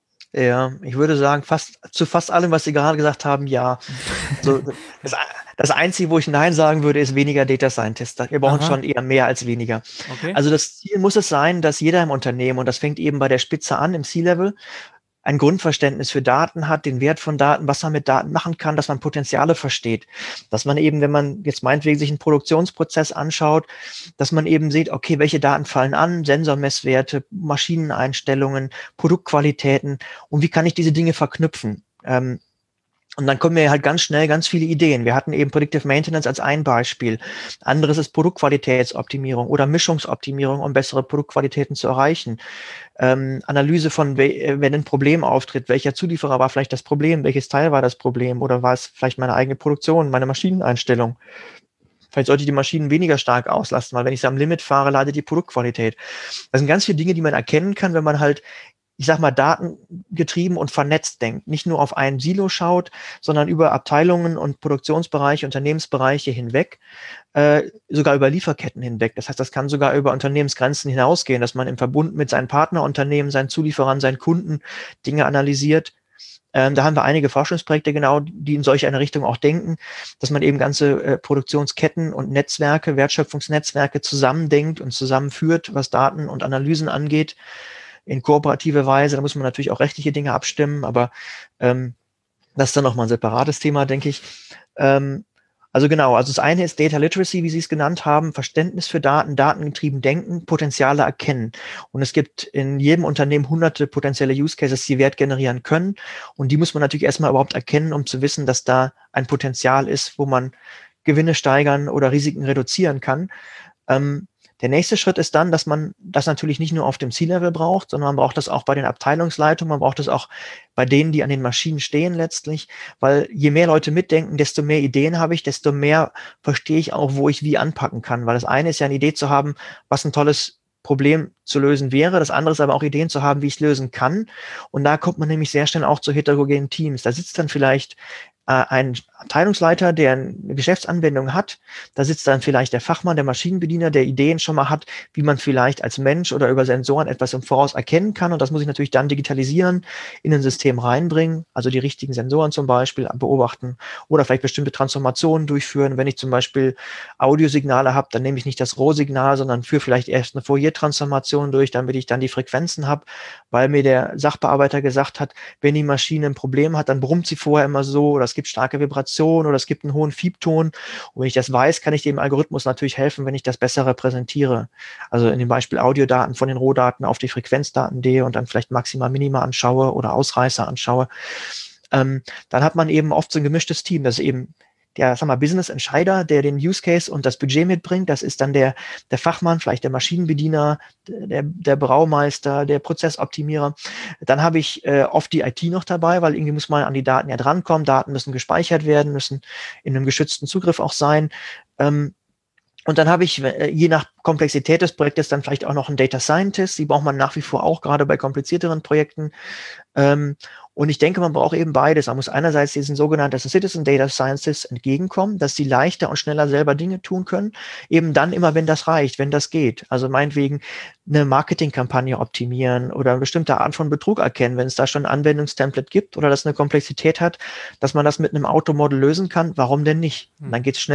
Ja, ich würde sagen, fast zu fast allem, was Sie gerade gesagt haben, ja. So, das, das Einzige, wo ich Nein sagen würde, ist weniger Data Scientists. Wir brauchen Aha. schon eher mehr als weniger. Okay. Also das Ziel muss es sein, dass jeder im Unternehmen, und das fängt eben bei der Spitze an, im C-Level, ein Grundverständnis für Daten hat, den Wert von Daten, was man mit Daten machen kann, dass man Potenziale versteht. Dass man eben, wenn man jetzt meinetwegen sich einen Produktionsprozess anschaut, dass man eben sieht, okay, welche Daten fallen an, Sensormesswerte, Maschineneinstellungen, Produktqualitäten und wie kann ich diese Dinge verknüpfen? Ähm, Und dann kommen mir halt ganz schnell ganz viele Ideen. Wir hatten eben Predictive Maintenance als ein Beispiel. Anderes ist Produktqualitätsoptimierung oder Mischungsoptimierung, um bessere Produktqualitäten zu erreichen. Ähm, Analyse von, wenn ein Problem auftritt, welcher Zulieferer war vielleicht das Problem, welches Teil war das Problem oder war es vielleicht meine eigene Produktion, meine Maschineneinstellung. Vielleicht sollte ich die Maschinen weniger stark auslasten, weil wenn ich sie am Limit fahre, leidet die Produktqualität. Das sind ganz viele Dinge, die man erkennen kann, wenn man halt ich sag mal, datengetrieben und vernetzt denkt, nicht nur auf ein Silo schaut, sondern über Abteilungen und Produktionsbereiche, Unternehmensbereiche hinweg, äh, sogar über Lieferketten hinweg. Das heißt, das kann sogar über Unternehmensgrenzen hinausgehen, dass man im Verbund mit seinen Partnerunternehmen, seinen Zulieferern, seinen Kunden Dinge analysiert. Ähm, da haben wir einige Forschungsprojekte genau, die in solch eine Richtung auch denken, dass man eben ganze äh, Produktionsketten und Netzwerke, Wertschöpfungsnetzwerke zusammendenkt und zusammenführt, was Daten und Analysen angeht. In kooperative Weise, da muss man natürlich auch rechtliche Dinge abstimmen, aber ähm, das ist dann nochmal ein separates Thema, denke ich. Ähm, also genau, also das eine ist Data Literacy, wie Sie es genannt haben, Verständnis für Daten, datengetrieben denken, Potenziale erkennen. Und es gibt in jedem Unternehmen hunderte potenzielle Use Cases, die Wert generieren können. Und die muss man natürlich erstmal überhaupt erkennen, um zu wissen, dass da ein Potenzial ist, wo man Gewinne steigern oder Risiken reduzieren kann. Ähm, Der nächste Schritt ist dann, dass man das natürlich nicht nur auf dem C-Level braucht, sondern man braucht das auch bei den Abteilungsleitungen, man braucht das auch bei denen, die an den Maschinen stehen letztlich, weil je mehr Leute mitdenken, desto mehr Ideen habe ich, desto mehr verstehe ich auch, wo ich wie anpacken kann, weil das eine ist ja eine Idee zu haben, was ein tolles Problem zu lösen wäre, das andere ist aber auch Ideen zu haben, wie ich es lösen kann, und da kommt man nämlich sehr schnell auch zu heterogenen Teams. Da sitzt dann vielleicht ein Abteilungsleiter, der eine Geschäftsanwendung hat, da sitzt dann vielleicht der Fachmann, der Maschinenbediener, der Ideen schon mal hat, wie man vielleicht als Mensch oder über Sensoren etwas im Voraus erkennen kann, und das muss ich natürlich dann digitalisieren, in ein System reinbringen, also die richtigen Sensoren zum Beispiel beobachten oder vielleicht bestimmte Transformationen durchführen. Wenn ich zum Beispiel Audiosignale habe, dann nehme ich nicht das Rohsignal, sondern führe vielleicht erst eine Fourier-Transformation durch, damit ich dann die Frequenzen habe, weil mir der Sachbearbeiter gesagt hat, wenn die Maschine ein Problem hat, dann brummt sie vorher immer so, oder es gibt starke Vibrationen oder es gibt einen hohen Fiebton. Und wenn ich das weiß, kann ich dem Algorithmus natürlich helfen, wenn ich das besser repräsentiere. Also in dem Beispiel Audiodaten von den Rohdaten auf die Frequenzdaten gehe und dann vielleicht Maxima, Minima anschaue oder Ausreißer anschaue. Ähm, dann hat man eben oft so ein gemischtes Team, das ist eben der, sag mal, Business-Entscheider, der den Use Case und das Budget mitbringt. Das ist dann der, der Fachmann, vielleicht der Maschinenbediener, der, der Braumeister, der Prozessoptimierer. Dann habe ich äh, oft die I T noch dabei, weil irgendwie muss man an die Daten ja drankommen. Daten müssen gespeichert werden, müssen in einem geschützten Zugriff auch sein. Ähm, Und dann habe ich, je nach Komplexität des Projektes, dann vielleicht auch noch einen Data Scientist. Die braucht man nach wie vor auch, gerade bei komplizierteren Projekten. Ähm, und ich denke, man braucht eben beides. Man muss einerseits diesen sogenannten Citizen Data Scientists entgegenkommen, dass sie leichter und schneller selber Dinge tun können. Eben dann immer, wenn das reicht, wenn das geht. Also meinetwegen eine Marketingkampagne optimieren oder eine bestimmte Art von Betrug erkennen, wenn es da schon ein Anwendungstemplate gibt oder das eine Komplexität hat, dass man das mit einem Automodel lösen kann. Warum denn nicht? Und dann geht es schneller,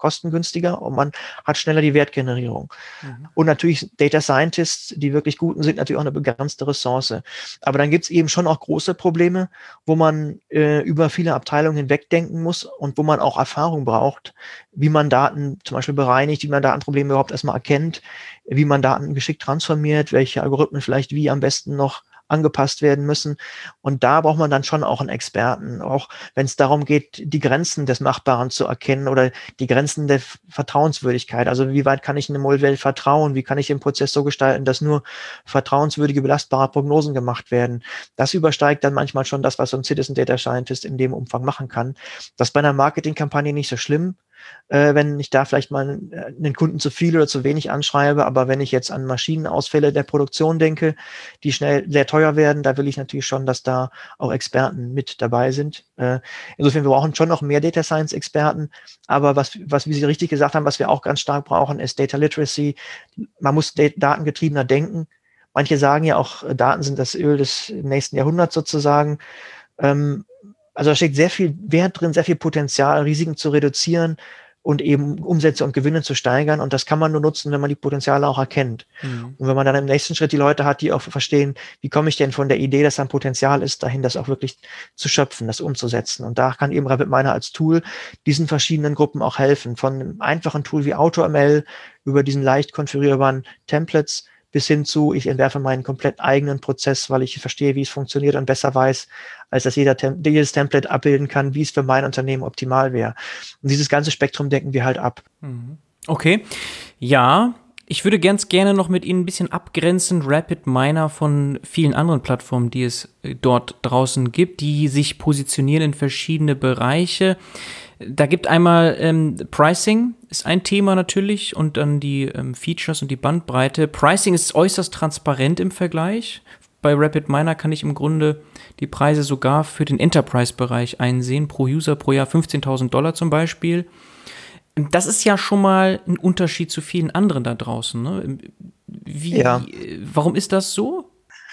kostengünstiger und man hat schneller die Wertgenerierung. Mhm. Und natürlich Data Scientists, die wirklich guten sind, natürlich auch eine begrenzte Ressource. Aber dann gibt es eben schon auch große Probleme, wo man äh, über viele Abteilungen hinwegdenken muss und wo man auch Erfahrung braucht, wie man Daten zum Beispiel bereinigt, wie man Datenprobleme überhaupt erstmal erkennt, wie man Daten geschickt transformiert, welche Algorithmen vielleicht wie am besten noch angepasst werden müssen. Und da braucht man dann schon auch einen Experten, auch wenn es darum geht, die Grenzen des Machbaren zu erkennen oder die Grenzen der Vertrauenswürdigkeit. Also wie weit kann ich einem Modell vertrauen? Wie kann ich den Prozess so gestalten, dass nur vertrauenswürdige, belastbare Prognosen gemacht werden? Das übersteigt dann manchmal schon das, was so ein Citizen Data Scientist in dem Umfang machen kann. Das ist bei einer Marketingkampagne nicht so schlimm, äh, wenn ich da vielleicht mal einen Kunden zu viel oder zu wenig anschreibe. Aber wenn ich jetzt an Maschinenausfälle der Produktion denke, die schnell sehr teuer werden, da will ich natürlich schon, dass da auch Experten mit dabei sind. Äh, insofern, wir brauchen schon noch mehr Data Science Experten. Aber was, was, wie Sie richtig gesagt haben, was wir auch ganz stark brauchen, ist Data Literacy. Man muss datengetriebener denken. Manche sagen ja auch, Daten sind das Öl des nächsten Jahrhunderts sozusagen. Ähm, Also da steckt sehr viel Wert drin, sehr viel Potenzial, Risiken zu reduzieren und eben Umsätze und Gewinne zu steigern. Und das kann man nur nutzen, wenn man die Potenziale auch erkennt. Mhm. Und wenn man dann im nächsten Schritt die Leute hat, die auch verstehen, wie komme ich denn von der Idee, dass da ein Potenzial ist, dahin, das auch wirklich zu schöpfen, das umzusetzen. Und da kann eben RapidMiner als Tool diesen verschiedenen Gruppen auch helfen. Von einem einfachen Tool wie AutoML über diesen leicht konfigurierbaren Templates bis hin zu, ich entwerfe meinen komplett eigenen Prozess, weil ich verstehe, wie es funktioniert und besser weiß, als dass jeder Tem- jedes Template abbilden kann, wie es für mein Unternehmen optimal wäre. Und dieses ganze Spektrum decken wir halt ab. Okay, ja, ich würde ganz gerne noch mit Ihnen ein bisschen abgrenzen, RapidMiner von vielen anderen Plattformen, die es dort draußen gibt, die sich positionieren in verschiedene Bereiche. Da gibt einmal ähm, Pricing, ist ein Thema natürlich, und dann die ähm, Features und die Bandbreite. Pricing ist äußerst transparent im Vergleich. Bei RapidMiner kann ich im Grunde die Preise sogar für den Enterprise-Bereich einsehen, pro User pro Jahr fünfzehntausend Dollar zum Beispiel. Das ist ja schon mal ein Unterschied zu vielen anderen da draußen, ne? Wie, ja. Warum ist das so?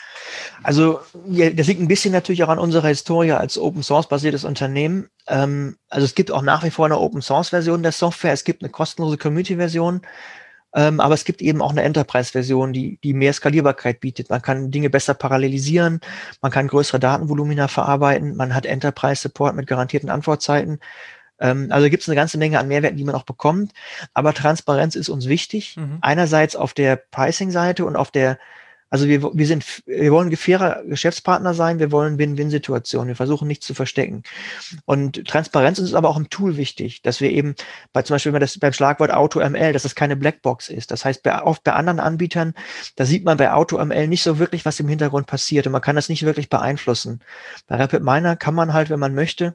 Also ja, das liegt ein bisschen natürlich auch an unserer Historie als Open-Source-basiertes Unternehmen. Ähm, also es gibt auch nach wie vor eine Open-Source-Version der Software, es gibt eine kostenlose Community-Version, ähm, aber es gibt eben auch eine Enterprise-Version, die, die mehr Skalierbarkeit bietet. Man kann Dinge besser parallelisieren, man kann größere Datenvolumina verarbeiten, man hat Enterprise-Support mit garantierten Antwortzeiten. Ähm, also gibt es eine ganze Menge an Mehrwerten, die man auch bekommt, aber Transparenz ist uns wichtig. Mhm. Einerseits auf der Pricing-Seite und auf der Also wir, wir sind, wir wollen ein fairer Geschäftspartner sein, wir wollen Win-Win-Situationen, wir versuchen nichts zu verstecken. Und Transparenz ist aber auch im Tool wichtig, dass wir eben bei zum Beispiel das, beim Schlagwort AutoML, dass das keine Blackbox ist. Das heißt, bei, oft bei anderen Anbietern, da sieht man bei AutoML nicht so wirklich, was im Hintergrund passiert und man kann das nicht wirklich beeinflussen. Bei RapidMiner kann man halt, wenn man möchte,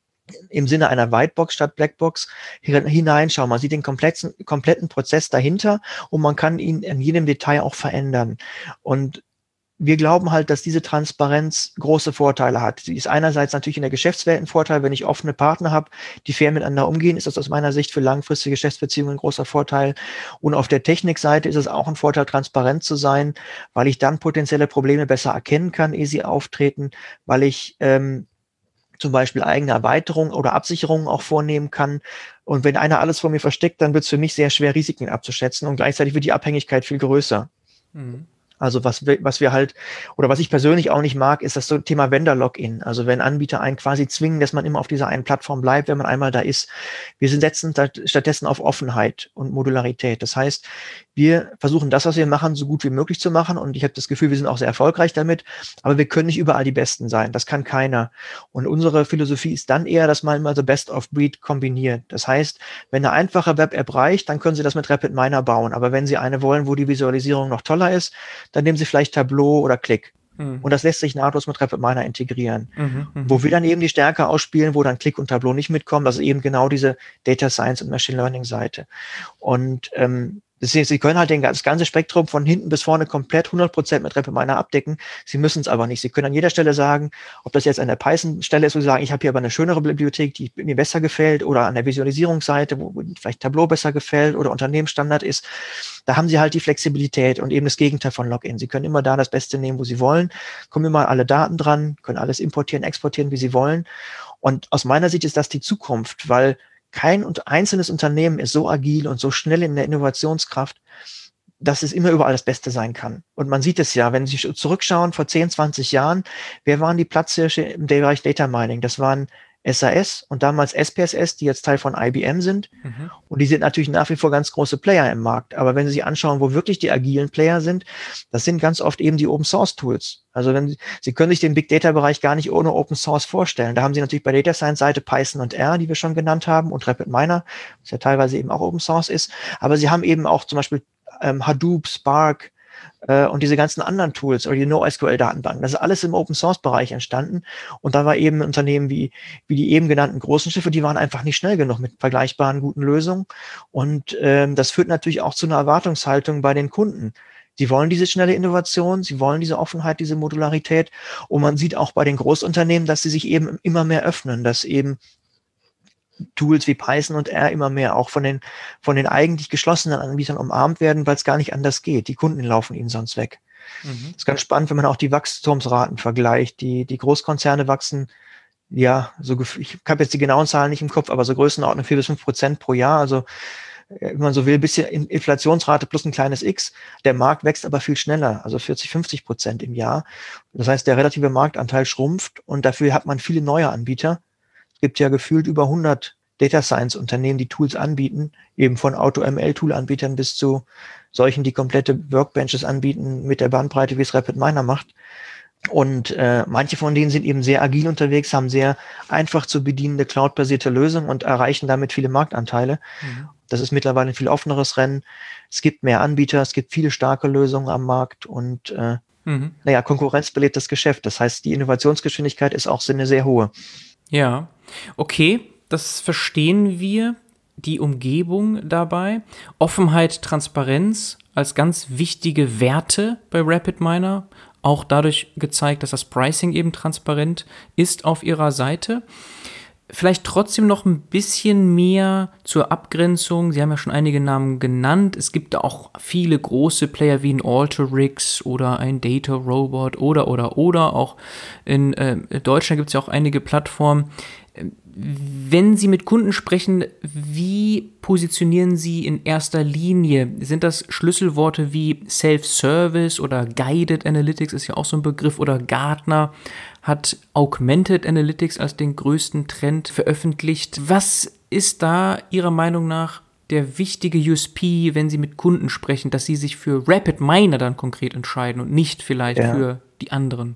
im Sinne einer Whitebox statt Blackbox hineinschauen. Man sieht den kompletten, kompletten Prozess dahinter und man kann ihn in jedem Detail auch verändern. Und wir glauben halt, dass diese Transparenz große Vorteile hat. Sie ist einerseits natürlich in der Geschäftswelt ein Vorteil. Wenn ich offene Partner habe, die fair miteinander umgehen, ist das aus meiner Sicht für langfristige Geschäftsbeziehungen ein großer Vorteil. Und auf der Technikseite ist es auch ein Vorteil, transparent zu sein, weil ich dann potenzielle Probleme besser erkennen kann, ehe sie auftreten, weil ich ähm, zum Beispiel eigene Erweiterungen oder Absicherungen auch vornehmen kann. Und wenn einer alles vor mir versteckt, dann wird es für mich sehr schwer, Risiken abzuschätzen und gleichzeitig wird die Abhängigkeit viel größer. Mhm. Also was wir, was wir halt, oder was ich persönlich auch nicht mag, ist das so Thema Vendor-Login. Also wenn Anbieter einen quasi zwingen, dass man immer auf dieser einen Plattform bleibt, wenn man einmal da ist. Wir setzen stattdessen auf Offenheit und Modularität. Das heißt, wir versuchen das, was wir machen, so gut wie möglich zu machen. Und ich habe das Gefühl, wir sind auch sehr erfolgreich damit. Aber wir können nicht überall die Besten sein. Das kann keiner. Und unsere Philosophie ist dann eher, dass man immer so Best of Breed kombiniert. Das heißt, wenn eine einfache Web-App reicht, dann können Sie das mit RapidMiner bauen. Aber wenn Sie eine wollen, wo die Visualisierung noch toller ist, dann nehmen Sie vielleicht Tableau oder Qlik. Mhm. Und das lässt sich nahtlos mit RapidMiner integrieren. Mhm, wo wir dann eben die Stärke ausspielen, wo dann Qlik und Tableau nicht mitkommen. Das ist eben genau diese Data Science und Machine Learning Seite. Und ähm, Sie können halt den, das ganze Spektrum von hinten bis vorne komplett hundert Prozent mit RapidMiner abdecken. Sie müssen es aber nicht. Sie können an jeder Stelle sagen, ob das jetzt an der Python-Stelle ist, wo Sie sagen, ich habe hier aber eine schönere Bibliothek, die mir besser gefällt, oder an der Visualisierungsseite, wo vielleicht Tableau besser gefällt oder Unternehmensstandard ist. Da haben Sie halt die Flexibilität und eben das Gegenteil von Login. Sie können immer da das Beste nehmen, wo Sie wollen, kommen immer alle Daten dran, können alles importieren, exportieren, wie Sie wollen. Und aus meiner Sicht ist das die Zukunft, weil kein und einzelnes Unternehmen ist so agil und so schnell in der Innovationskraft, dass es immer überall das Beste sein kann. Und man sieht es ja, wenn Sie zurückschauen, vor zehn, zwanzig Jahren, wer waren die Platzhirsche im Bereich Data Mining? Das waren S A S und damals S P S S, die jetzt Teil von I B M sind. Mhm. Und die sind natürlich nach wie vor ganz große Player im Markt. Aber wenn Sie sich anschauen, wo wirklich die agilen Player sind, das sind ganz oft eben die Open Source Tools. Also wenn Sie, Sie können sich den Big Data Bereich gar nicht ohne Open Source vorstellen. Da haben Sie natürlich bei Data Science Seite Python und R, die wir schon genannt haben, und RapidMiner, was ja teilweise eben auch Open Source ist. Aber Sie haben eben auch zum Beispiel ähm, Hadoop, Spark, und diese ganzen anderen Tools oder die NoSQL-Datenbanken, das ist alles im Open-Source-Bereich entstanden. Und da war eben ein Unternehmen wie, wie die eben genannten großen Schiffe, die waren einfach nicht schnell genug mit vergleichbaren guten Lösungen. Und ähm, das führt natürlich auch zu einer Erwartungshaltung bei den Kunden. Sie wollen diese schnelle Innovation, sie wollen diese Offenheit, diese Modularität. Und man sieht auch bei den Großunternehmen, dass sie sich eben immer mehr öffnen, dass eben Tools wie Python und R immer mehr auch von den, von den eigentlich geschlossenen Anbietern umarmt werden, weil es gar nicht anders geht. Die Kunden laufen ihnen sonst weg. Mhm. Das ist ganz spannend, wenn man auch die Wachstumsraten vergleicht. Die, die Großkonzerne wachsen, ja, so, ich habe jetzt die genauen Zahlen nicht im Kopf, aber so Größenordnung vier bis fünf Prozent pro Jahr. Also, wenn man so will, ein bisschen Inflationsrate plus ein kleines X. Der Markt wächst aber viel schneller, also vierzig, fünfzig Prozent im Jahr. Das heißt, der relative Marktanteil schrumpft und dafür hat man viele neue Anbieter. Es gibt ja gefühlt über hundert Data Science Unternehmen, die Tools anbieten, eben von Auto-M L-Tool-Anbietern bis zu solchen, die komplette Workbenches anbieten mit der Bandbreite, wie es RapidMiner macht. Und äh, manche von denen sind eben sehr agil unterwegs, haben sehr einfach zu bedienende Cloud-basierte Lösungen und erreichen damit viele Marktanteile. Mhm. Das ist mittlerweile ein viel offeneres Rennen. Es gibt mehr Anbieter, es gibt viele starke Lösungen am Markt und äh, mhm. naja, Konkurrenz belebt das Geschäft. Das heißt, die Innovationsgeschwindigkeit ist auch eine sehr hohe. Ja, okay, das verstehen wir, die Umgebung dabei. Offenheit, Transparenz als ganz wichtige Werte bei RapidMiner, auch dadurch gezeigt, dass das Pricing eben transparent ist auf ihrer Seite. Vielleicht trotzdem noch ein bisschen mehr zur Abgrenzung. Sie haben ja schon einige Namen genannt. Es gibt auch viele große Player wie ein Alteryx oder ein Data Robot oder, oder, oder. Auch in äh, Deutschland gibt es ja auch einige Plattformen. Wenn Sie mit Kunden sprechen, wie positionieren Sie in erster Linie? Sind das Schlüsselworte wie Self-Service oder Guided Analytics, ist ja auch so ein Begriff, oder Gartner hat Augmented Analytics als den größten Trend veröffentlicht. Was ist da Ihrer Meinung nach der wichtige U S P, wenn Sie mit Kunden sprechen, dass Sie sich für RapidMiner dann konkret entscheiden und nicht vielleicht ja. für die anderen?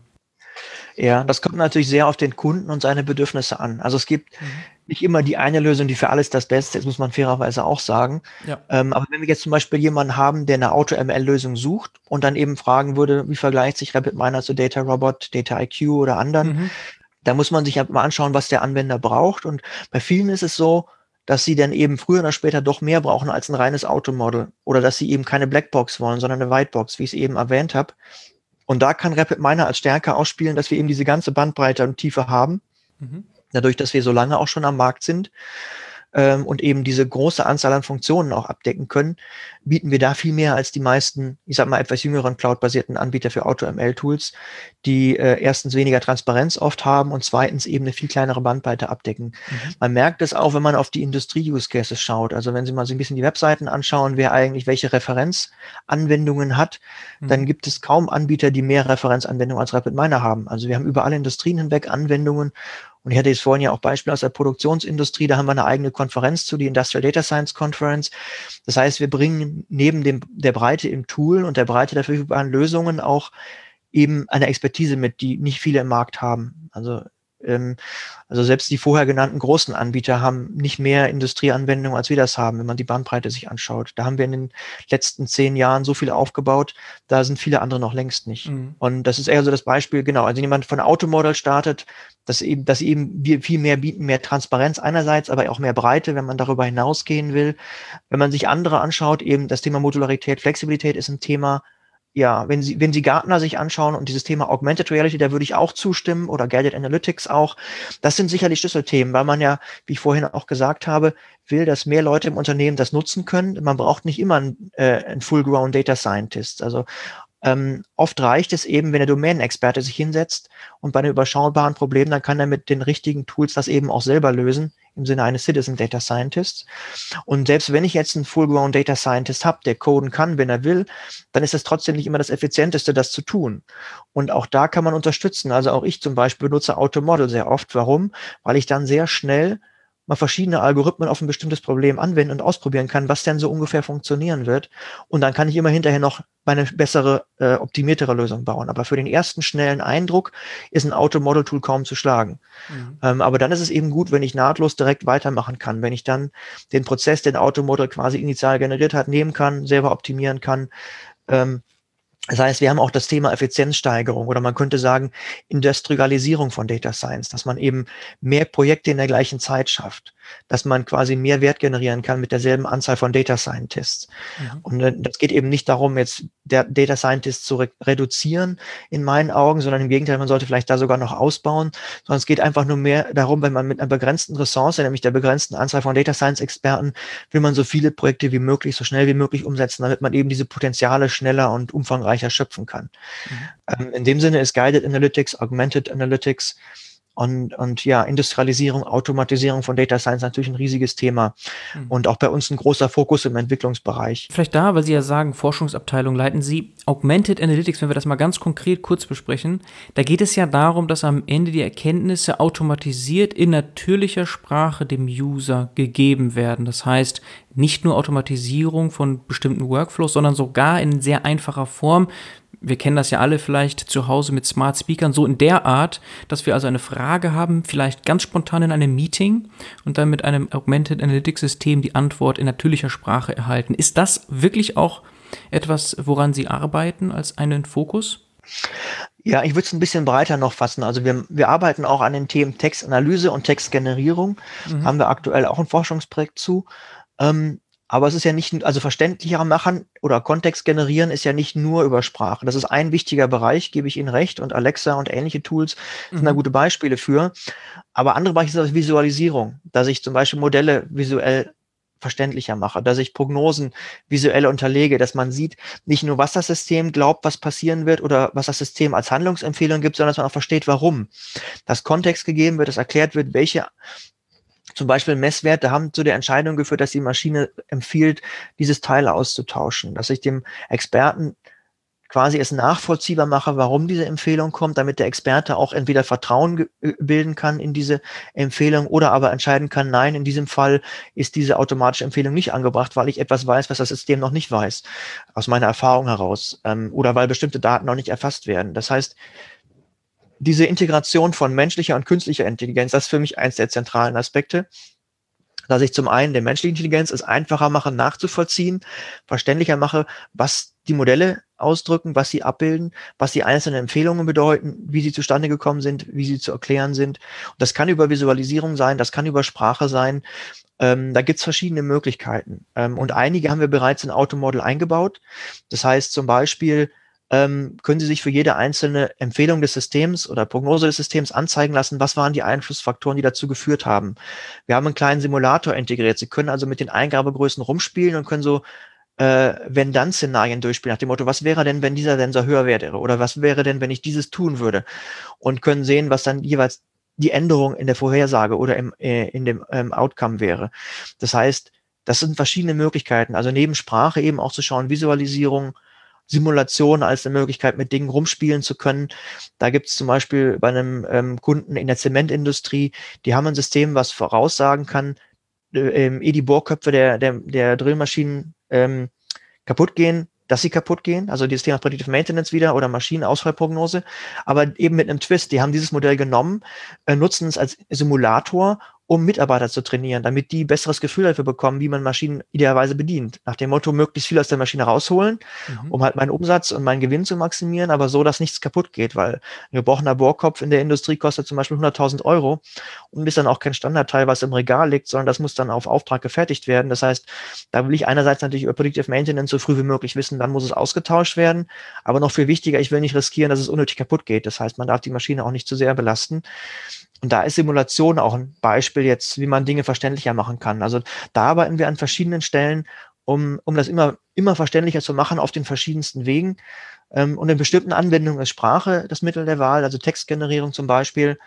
Ja, das kommt natürlich sehr auf den Kunden und seine Bedürfnisse an. Also es gibt mhm. nicht immer die eine Lösung, die für alles das Beste ist, muss man fairerweise auch sagen. Ja. Ähm, aber wenn wir jetzt zum Beispiel jemanden haben, der eine Auto-M L-Lösung sucht und dann eben fragen würde, wie vergleicht sich RapidMiner zu Data Robot, Data I Q oder anderen, mhm. da muss man sich ja mal anschauen, was der Anwender braucht. Und bei vielen ist es so, dass sie dann eben früher oder später doch mehr brauchen als ein reines Automodel oder dass sie eben keine Blackbox wollen, sondern eine Whitebox, wie ich es eben erwähnt habe. Und da kann RapidMiner als Stärke ausspielen, dass wir eben diese ganze Bandbreite und Tiefe haben, mhm. dadurch, dass wir so lange auch schon am Markt sind ähm, und eben diese große Anzahl an Funktionen auch abdecken können, bieten wir da viel mehr als die meisten, ich sag mal, etwas jüngeren Cloud-basierten Anbieter für Auto-M L-Tools, die äh, erstens weniger Transparenz oft haben und zweitens eben eine viel kleinere Bandbreite abdecken. Mhm. Man merkt es auch, wenn man auf die Industrie-Use-Cases schaut. Also wenn Sie mal so ein bisschen die Webseiten anschauen, wer eigentlich welche Referenzanwendungen hat, mhm. dann gibt es kaum Anbieter, die mehr Referenzanwendungen als RapidMiner haben. Also wir haben über alle Industrien hinweg Anwendungen. Und ich hatte jetzt vorhin ja auch Beispiele aus der Produktionsindustrie, da haben wir eine eigene Konferenz zu, die Industrial Data Science Conference. Das heißt, wir bringen neben dem, der Breite im Tool und der Breite der verfügbaren Lösungen auch eben eine Expertise mit, die nicht viele im Markt haben. Also, ähm, also selbst die vorher genannten großen Anbieter haben nicht mehr Industrieanwendungen, als wir das haben, wenn man die Bandbreite sich anschaut. Da haben wir in den letzten zehn Jahren so viel aufgebaut, da sind viele andere noch längst nicht. Mhm. Und das ist eher so das Beispiel, genau, also wenn jemand von Automodel startet, dass eben, dass eben wir viel mehr bieten, mehr Transparenz einerseits, aber auch mehr Breite, wenn man darüber hinausgehen will. Wenn man sich andere anschaut, eben das Thema Modularität, Flexibilität ist ein Thema. Ja, wenn Sie, wenn Sie Gartner sich anschauen und dieses Thema Augmented Reality, da würde ich auch zustimmen, oder Guided Analytics auch. Das sind sicherlich Schlüsselthemen, weil man ja, wie ich vorhin auch gesagt habe, will, dass mehr Leute im Unternehmen das nutzen können. Man braucht nicht immer einen, äh, einen Full-Grown Data Scientist. Also ähm, oft reicht es eben, wenn der Domänenexperte sich hinsetzt und bei einem überschaubaren Problem, dann kann er mit den richtigen Tools das eben auch selber lösen, im Sinne eines Citizen Data Scientists. Und selbst wenn ich jetzt einen Full-Grown Data Scientist habe, der coden kann, wenn er will, dann ist es trotzdem nicht immer das Effizienteste, das zu tun. Und auch da kann man unterstützen. Also auch ich zum Beispiel benutze Automodel sehr oft. Warum? Weil ich dann sehr schnell mal verschiedene Algorithmen auf ein bestimmtes Problem anwenden und ausprobieren kann, was denn so ungefähr funktionieren wird. Und dann kann ich immer hinterher noch eine bessere, äh, optimiertere Lösung bauen. Aber für den ersten schnellen Eindruck ist ein Automodel-Tool kaum zu schlagen. Mhm. Ähm, aber dann ist es eben gut, wenn ich nahtlos direkt weitermachen kann, wenn ich dann den Prozess, den Automodel quasi initial generiert hat, nehmen kann, selber optimieren kann. Ähm, Das heißt, wir haben auch das Thema Effizienzsteigerung oder man könnte sagen Industrialisierung von Data Science, dass man eben mehr Projekte in der gleichen Zeit schafft, dass man quasi mehr Wert generieren kann mit derselben Anzahl von Data Scientists. Mhm. Und äh, das geht eben nicht darum, jetzt der Data Scientist zu re- reduzieren in meinen Augen, sondern im Gegenteil, man sollte vielleicht da sogar noch ausbauen, sondern es geht einfach nur mehr darum, wenn man mit einer begrenzten Ressource, nämlich der begrenzten Anzahl von Data Science Experten, will man so viele Projekte wie möglich, so schnell wie möglich umsetzen, damit man eben diese Potenziale schneller und umfangreicher schöpfen kann. Mhm. Ähm, in dem Sinne ist Guided Analytics, Augmented Analytics und, und ja, Industrialisierung, Automatisierung von Data Science natürlich ein riesiges Thema mhm. und auch bei uns ein großer Fokus im Entwicklungsbereich. Vielleicht da, weil Sie ja sagen, Forschungsabteilung leiten Sie. Augmented Analytics, wenn wir das mal ganz konkret kurz besprechen, da geht es ja darum, dass am Ende die Erkenntnisse automatisiert in natürlicher Sprache dem User gegeben werden. Das heißt, nicht nur Automatisierung von bestimmten Workflows, sondern sogar in sehr einfacher Form. Wir kennen das ja alle vielleicht zu Hause mit Smart Speakern, so in der Art, dass wir also eine Frage haben, vielleicht ganz spontan in einem Meeting und dann mit einem Augmented Analytics System die Antwort in natürlicher Sprache erhalten. Ist das wirklich auch etwas, woran Sie arbeiten als einen Fokus? Ja, ich würde es ein bisschen breiter noch fassen. Also wir, wir arbeiten auch an den Themen Textanalyse und Textgenerierung. Mhm. Haben wir aktuell auch ein Forschungsprojekt zu. Ähm, Aber es ist ja nicht, also verständlicher machen oder Kontext generieren ist ja nicht nur über Sprache. Das ist ein wichtiger Bereich, gebe ich Ihnen recht. Und Alexa und ähnliche Tools sind mhm. da gute Beispiele für. Aber andere Bereiche sind Visualisierung, dass ich zum Beispiel Modelle visuell verständlicher mache, dass ich Prognosen visuell unterlege, dass man sieht, nicht nur, was das System glaubt, was passieren wird oder was das System als Handlungsempfehlung gibt, sondern dass man auch versteht, warum. Dass Kontext gegeben wird, dass erklärt wird, welche zum Beispiel Messwerte haben zu der Entscheidung geführt, dass die Maschine empfiehlt, dieses Teil auszutauschen. Dass ich dem Experten quasi es nachvollziehbar mache, warum diese Empfehlung kommt, damit der Experte auch entweder Vertrauen bilden kann in diese Empfehlung oder aber entscheiden kann, nein, in diesem Fall ist diese automatische Empfehlung nicht angebracht, weil ich etwas weiß, was das System noch nicht weiß, aus meiner Erfahrung heraus, ähm, oder weil bestimmte Daten noch nicht erfasst werden. Das heißt, diese Integration von menschlicher und künstlicher Intelligenz, das ist für mich eins der zentralen Aspekte, dass ich zum einen der menschlichen Intelligenz es einfacher mache, nachzuvollziehen, verständlicher mache, was die Modelle ausdrücken, was sie abbilden, was die einzelnen Empfehlungen bedeuten, wie sie zustande gekommen sind, wie sie zu erklären sind. Und das kann über Visualisierung sein, das kann über Sprache sein. Ähm, da gibt's verschiedene Möglichkeiten. Ähm, und einige haben wir bereits in Automodel eingebaut. Das heißt zum Beispiel, Ähm, können Sie sich für jede einzelne Empfehlung des Systems oder Prognose des Systems anzeigen lassen, was waren die Einflussfaktoren, die dazu geführt haben. Wir haben einen kleinen Simulator integriert. Sie können also mit den Eingabegrößen rumspielen und können so äh, Wenn-Dann-Szenarien durchspielen, nach dem Motto, was wäre denn, wenn dieser Sensor höher wäre? Oder was wäre denn, wenn ich dieses tun würde? Und können sehen, was dann jeweils die Änderung in der Vorhersage oder im, äh, in dem ähm, Outcome wäre. Das heißt, das sind verschiedene Möglichkeiten. Also neben Sprache eben auch zu schauen, Visualisierung, Simulation als eine Möglichkeit, mit Dingen rumspielen zu können. Da gibt es zum Beispiel bei einem ähm, Kunden in der Zementindustrie, die haben ein System, was voraussagen kann, äh, ehe die Bohrköpfe der, der, der Drillmaschinen ähm, kaputt gehen, dass sie kaputt gehen, also dieses Thema Predictive Maintenance wieder oder Maschinenausfallprognose, aber eben mit einem Twist. Die haben dieses Modell genommen, äh, nutzen es als Simulator, um Mitarbeiter zu trainieren, damit die besseres Gefühl dafür bekommen, wie man Maschinen idealerweise bedient. Nach dem Motto, möglichst viel aus der Maschine rausholen, mhm. um halt meinen Umsatz und meinen Gewinn zu maximieren, aber so, dass nichts kaputt geht, weil ein gebrochener Bohrkopf in der Industrie kostet zum Beispiel hunderttausend Euro und ist dann auch kein Standardteil, was im Regal liegt, sondern das muss dann auf Auftrag gefertigt werden. Das heißt, da will ich einerseits natürlich über Predictive Maintenance so früh wie möglich wissen, dann muss es ausgetauscht werden, aber noch viel wichtiger, ich will nicht riskieren, dass es unnötig kaputt geht. Das heißt, man darf die Maschine auch nicht zu sehr belasten. Und da ist Simulation auch ein Beispiel jetzt, wie man Dinge verständlicher machen kann. Also da arbeiten wir an verschiedenen Stellen, um, um das immer, immer verständlicher zu machen auf den verschiedensten Wegen. Ähm, und in bestimmten Anwendungen ist Sprache das Mittel der Wahl, also Textgenerierung zum Beispiel.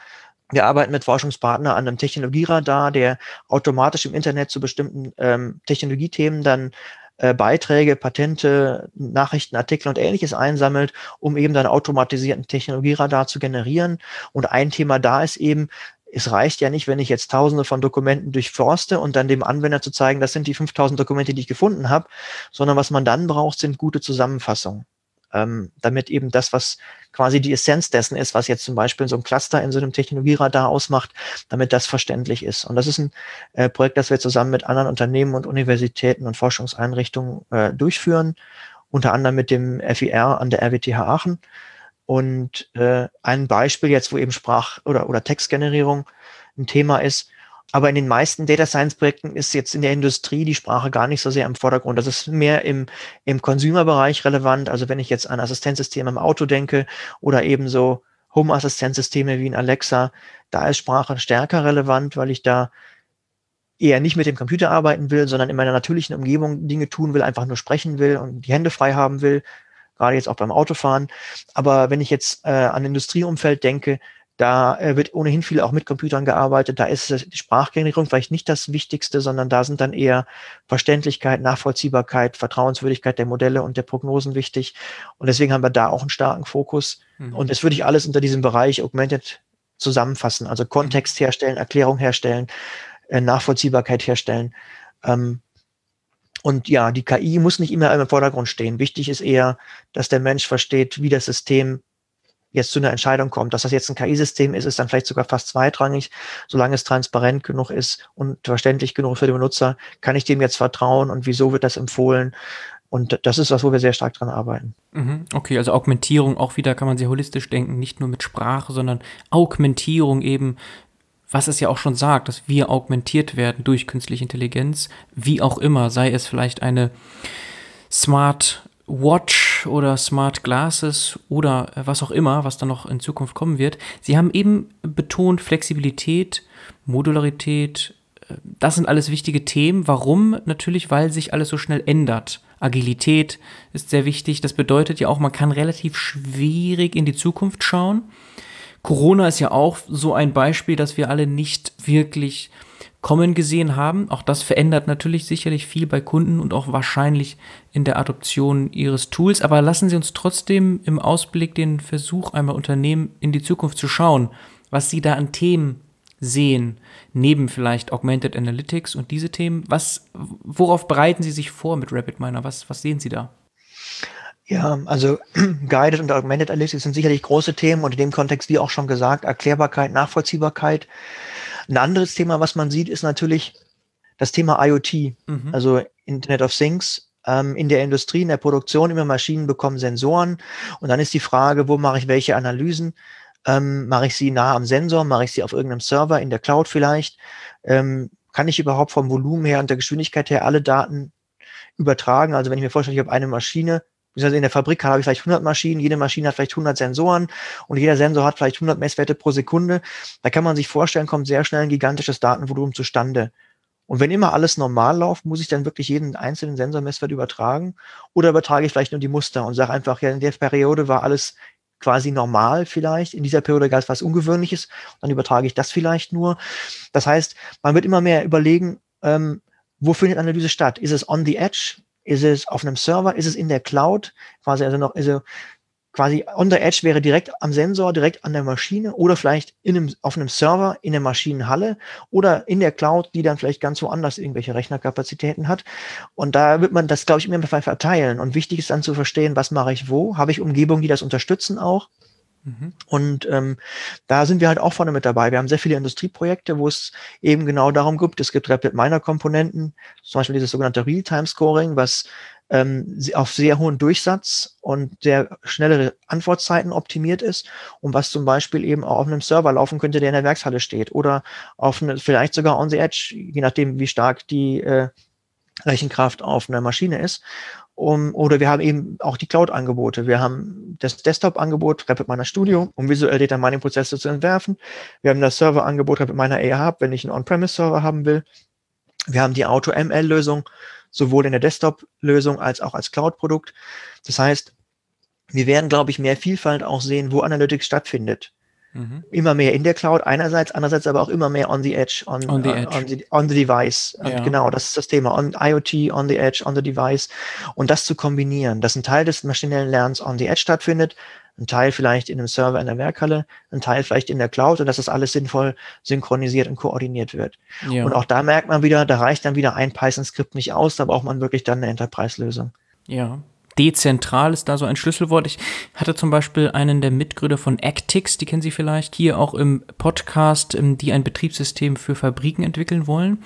Wir arbeiten mit Forschungspartnern an einem Technologieradar, der automatisch im Internet zu bestimmten ähm, Technologiethemen dann äh, Beiträge, Patente, Nachrichten, Artikel und Ähnliches einsammelt, um eben dann automatisierten Technologieradar zu generieren. Und ein Thema da ist eben, es reicht ja nicht, wenn ich jetzt tausende von Dokumenten durchforste und dann dem Anwender zu zeigen, das sind die fünftausend Dokumente, die ich gefunden habe, sondern was man dann braucht, sind gute Zusammenfassungen. Ähm, damit eben das, was quasi die Essenz dessen ist, was jetzt zum Beispiel so ein Cluster in so einem Technologieradar ausmacht, damit das verständlich ist. Und das ist ein äh, Projekt, das wir zusammen mit anderen Unternehmen und Universitäten und Forschungseinrichtungen äh, durchführen, unter anderem mit dem F I R an der R W T H Aachen. Und äh, ein Beispiel jetzt, wo eben Sprach- oder, oder Textgenerierung ein Thema ist. Aber in den meisten Data Science Projekten ist jetzt in der Industrie die Sprache gar nicht so sehr im Vordergrund. Das ist mehr im, im Consumer-Bereich relevant. Also wenn ich jetzt an Assistenzsysteme im Auto denke oder eben so Home-Assistenzsysteme wie in Alexa, da ist Sprache stärker relevant, weil ich da eher nicht mit dem Computer arbeiten will, sondern in meiner natürlichen Umgebung Dinge tun will, einfach nur sprechen will und die Hände frei haben will, gerade jetzt auch beim Autofahren. Aber wenn ich jetzt äh, an Industrieumfeld denke, da äh, wird ohnehin viel auch mit Computern gearbeitet. Da ist die Sprachgenerierung vielleicht nicht das Wichtigste, sondern da sind dann eher Verständlichkeit, Nachvollziehbarkeit, Vertrauenswürdigkeit der Modelle und der Prognosen wichtig. Und deswegen haben wir da auch einen starken Fokus. Mhm. Und das würde ich alles unter diesem Bereich Augmented zusammenfassen. Also Kontext herstellen, Erklärung herstellen, äh, Nachvollziehbarkeit herstellen. Ähm, Und ja, die K I muss nicht immer im Vordergrund stehen. Wichtig ist eher, dass der Mensch versteht, wie das System jetzt zu einer Entscheidung kommt. Dass das jetzt ein K I-System ist, ist dann vielleicht sogar fast zweitrangig. Solange es transparent genug ist und verständlich genug für den Benutzer, kann ich dem jetzt vertrauen und wieso wird das empfohlen? Und das ist was, wo wir sehr stark dran arbeiten. Okay, also Augmentierung auch wieder, kann man sehr holistisch denken, nicht nur mit Sprache, sondern Augmentierung eben, was es ja auch schon sagt, dass wir augmentiert werden durch künstliche Intelligenz, wie auch immer, sei es vielleicht eine Smart Watch oder Smart Glasses oder was auch immer, was dann noch in Zukunft kommen wird. Sie haben eben betont Flexibilität, Modularität, das sind alles wichtige Themen. Warum? Natürlich, weil sich alles so schnell ändert. Agilität ist sehr wichtig. Das bedeutet ja auch, man kann relativ schwierig in die Zukunft schauen. Corona ist ja auch so ein Beispiel, dass wir alle nicht wirklich kommen gesehen haben. Auch das verändert natürlich sicherlich viel bei Kunden und auch wahrscheinlich in der Adoption ihres Tools. Aber lassen Sie uns trotzdem im Ausblick den Versuch einmal unternehmen, in die Zukunft zu schauen, was Sie da an Themen sehen, neben vielleicht Augmented Analytics und diese Themen. Was, worauf bereiten Sie sich vor mit RapidMiner? Was, was sehen Sie da? Ja, also Guided und Augmented Analytics sind sicherlich große Themen und in dem Kontext, wie auch schon gesagt, Erklärbarkeit, Nachvollziehbarkeit. Ein anderes Thema, was man sieht, ist natürlich das Thema IoT, mhm. also Internet of Things. Ähm, in der Industrie, in der Produktion, immer Maschinen bekommen Sensoren und dann ist die Frage, wo mache ich welche Analysen? Ähm, mache ich sie nah am Sensor? Mache ich sie auf irgendeinem Server, in der Cloud vielleicht? Ähm, kann ich überhaupt vom Volumen her und der Geschwindigkeit her alle Daten übertragen? Also wenn ich mir vorstelle, ich habe eine Maschine, also in der Fabrik habe ich vielleicht hundert Maschinen, jede Maschine hat vielleicht hundert Sensoren und jeder Sensor hat vielleicht hundert Messwerte pro Sekunde. Da kann man sich vorstellen, kommt sehr schnell ein gigantisches Datenvolumen zustande. Und wenn immer alles normal läuft, muss ich dann wirklich jeden einzelnen Sensormesswert übertragen oder übertrage ich vielleicht nur die Muster und sage einfach, ja, in der Periode war alles quasi normal vielleicht, in dieser Periode gab es was Ungewöhnliches, dann übertrage ich das vielleicht nur. Das heißt, man wird immer mehr überlegen, ähm, wo findet Analyse statt? Ist es on the edge? Ist es auf einem Server? Ist es in der Cloud? Quasi also noch, also quasi on the edge wäre direkt am Sensor, direkt an der Maschine oder vielleicht in einem, auf einem Server in der Maschinenhalle oder in der Cloud, die dann vielleicht ganz woanders irgendwelche Rechnerkapazitäten hat. Und da wird man das, glaube ich, immer mehr verteilen. Und wichtig ist dann zu verstehen, was mache ich wo? Habe ich Umgebungen, die das unterstützen auch? Mhm. Und ähm, da sind wir halt auch vorne mit dabei. Wir haben sehr viele Industrieprojekte, wo es eben genau darum geht. Es gibt RapidMiner-Komponenten, zum Beispiel dieses sogenannte Real-Time-Scoring, was ähm, auf sehr hohen Durchsatz und sehr schnelle Antwortzeiten optimiert ist und was zum Beispiel eben auch auf einem Server laufen könnte, der in der Werkshalle steht oder auf eine, vielleicht sogar on the edge, je nachdem, wie stark die äh, Rechenkraft auf einer Maschine ist. Um, oder wir haben eben auch die Cloud-Angebote. Wir haben das Desktop-Angebot RapidMiner Studio, um visuell Data Mining-Prozesse zu entwerfen. Wir haben das Server-Angebot RapidMiner A I Hub, wenn ich einen On-Premise-Server haben will. Wir haben die Auto-M L-Lösung, sowohl in der Desktop-Lösung als auch als Cloud-Produkt. Das heißt, wir werden, glaube ich, mehr Vielfalt auch sehen, wo Analytics stattfindet. Mhm. Immer mehr in der Cloud einerseits, andererseits aber auch immer mehr on the edge, on, on the, edge. On the, on the device. Ja. Und genau, das ist das Thema. On IoT, on the edge, on the device. Und das zu kombinieren, dass ein Teil des maschinellen Lernens on the edge stattfindet, ein Teil vielleicht in einem Server in der Werkhalle, ein Teil vielleicht in der Cloud und dass das alles sinnvoll synchronisiert und koordiniert wird. Ja. Und auch da merkt man wieder, da reicht dann wieder ein Python-Skript nicht aus, da braucht man wirklich dann eine Enterprise-Lösung. Ja. Dezentral ist da so ein Schlüsselwort. Ich hatte zum Beispiel einen der Mitgründer von Actix, die kennen Sie vielleicht, hier auch im Podcast, die ein Betriebssystem für Fabriken entwickeln wollen.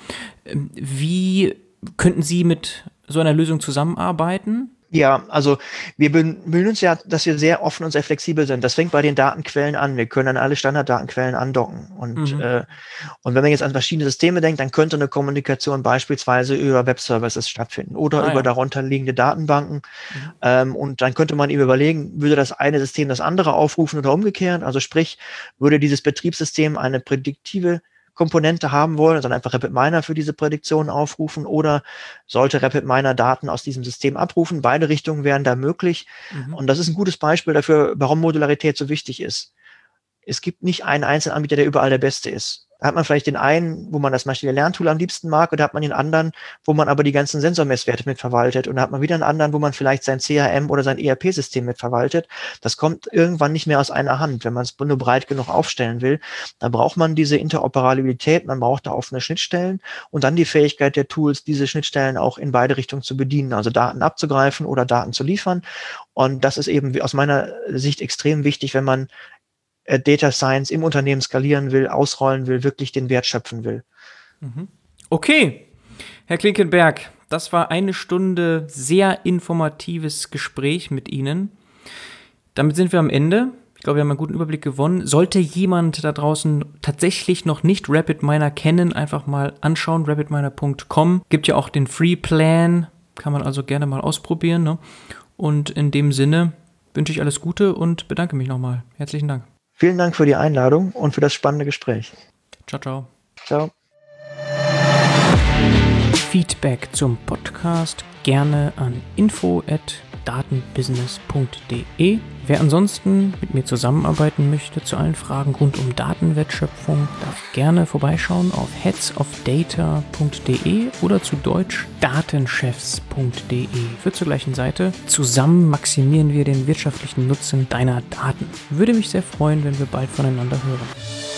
Wie könnten Sie mit so einer Lösung zusammenarbeiten? Ja, also wir bemühen uns ja, dass wir sehr offen und sehr flexibel sind. Das fängt bei den Datenquellen an. Wir können an alle Standarddatenquellen andocken. Und, mhm. äh, und wenn man jetzt an verschiedene Systeme denkt, dann könnte eine Kommunikation beispielsweise über Web-Services stattfinden oder ah, über ja. darunter liegende Datenbanken. Mhm. Ähm, und dann könnte man eben überlegen, würde das eine System das andere aufrufen oder umgekehrt? Also sprich, würde dieses Betriebssystem eine prädiktive Komponente haben wollen, sondern einfach RapidMiner für diese Prädiktion aufrufen oder sollte RapidMiner Daten aus diesem System abrufen. Beide Richtungen wären da möglich. Mhm. Und das ist ein gutes Beispiel dafür, warum Modularität so wichtig ist. Es gibt nicht einen einzelnen Anbieter, der überall der Beste ist. Da hat man vielleicht den einen, wo man das maschinelle Lerntool am liebsten mag, und da hat man den anderen, wo man aber die ganzen Sensormesswerte mit verwaltet, und da hat man wieder einen anderen, wo man vielleicht sein C R M oder sein E R P-System mit verwaltet. Das kommt irgendwann nicht mehr aus einer Hand, wenn man es nur breit genug aufstellen will. Da braucht man diese Interoperabilität, man braucht da offene Schnittstellen und dann die Fähigkeit der Tools, diese Schnittstellen auch in beide Richtungen zu bedienen, also Daten abzugreifen oder Daten zu liefern. Und das ist eben aus meiner Sicht extrem wichtig, wenn man Data Science im Unternehmen skalieren will, ausrollen will, wirklich den Wert schöpfen will. Okay, Herr Klinkenberg, das war eine Stunde sehr informatives Gespräch mit Ihnen. Damit sind wir am Ende. Ich glaube, wir haben einen guten Überblick gewonnen. Sollte jemand da draußen tatsächlich noch nicht RapidMiner kennen, einfach mal anschauen, rapidminer punkt com. Gibt ja auch den Free Plan, kann man also gerne mal ausprobieren, ne? Und in dem Sinne wünsche ich alles Gute und bedanke mich nochmal. Herzlichen Dank. Vielen Dank für die Einladung und für das spannende Gespräch. Ciao, ciao. Ciao. Feedback zum Podcast gerne an info at datenbusiness punkt de. Wer ansonsten mit mir zusammenarbeiten möchte zu allen Fragen rund um Datenwertschöpfung, darf gerne vorbeischauen auf heads of data punkt de oder zu Deutsch datenchefs punkt de. Führt zur gleichen Seite. Zusammen maximieren wir den wirtschaftlichen Nutzen deiner Daten. Würde mich sehr freuen, wenn wir bald voneinander hören.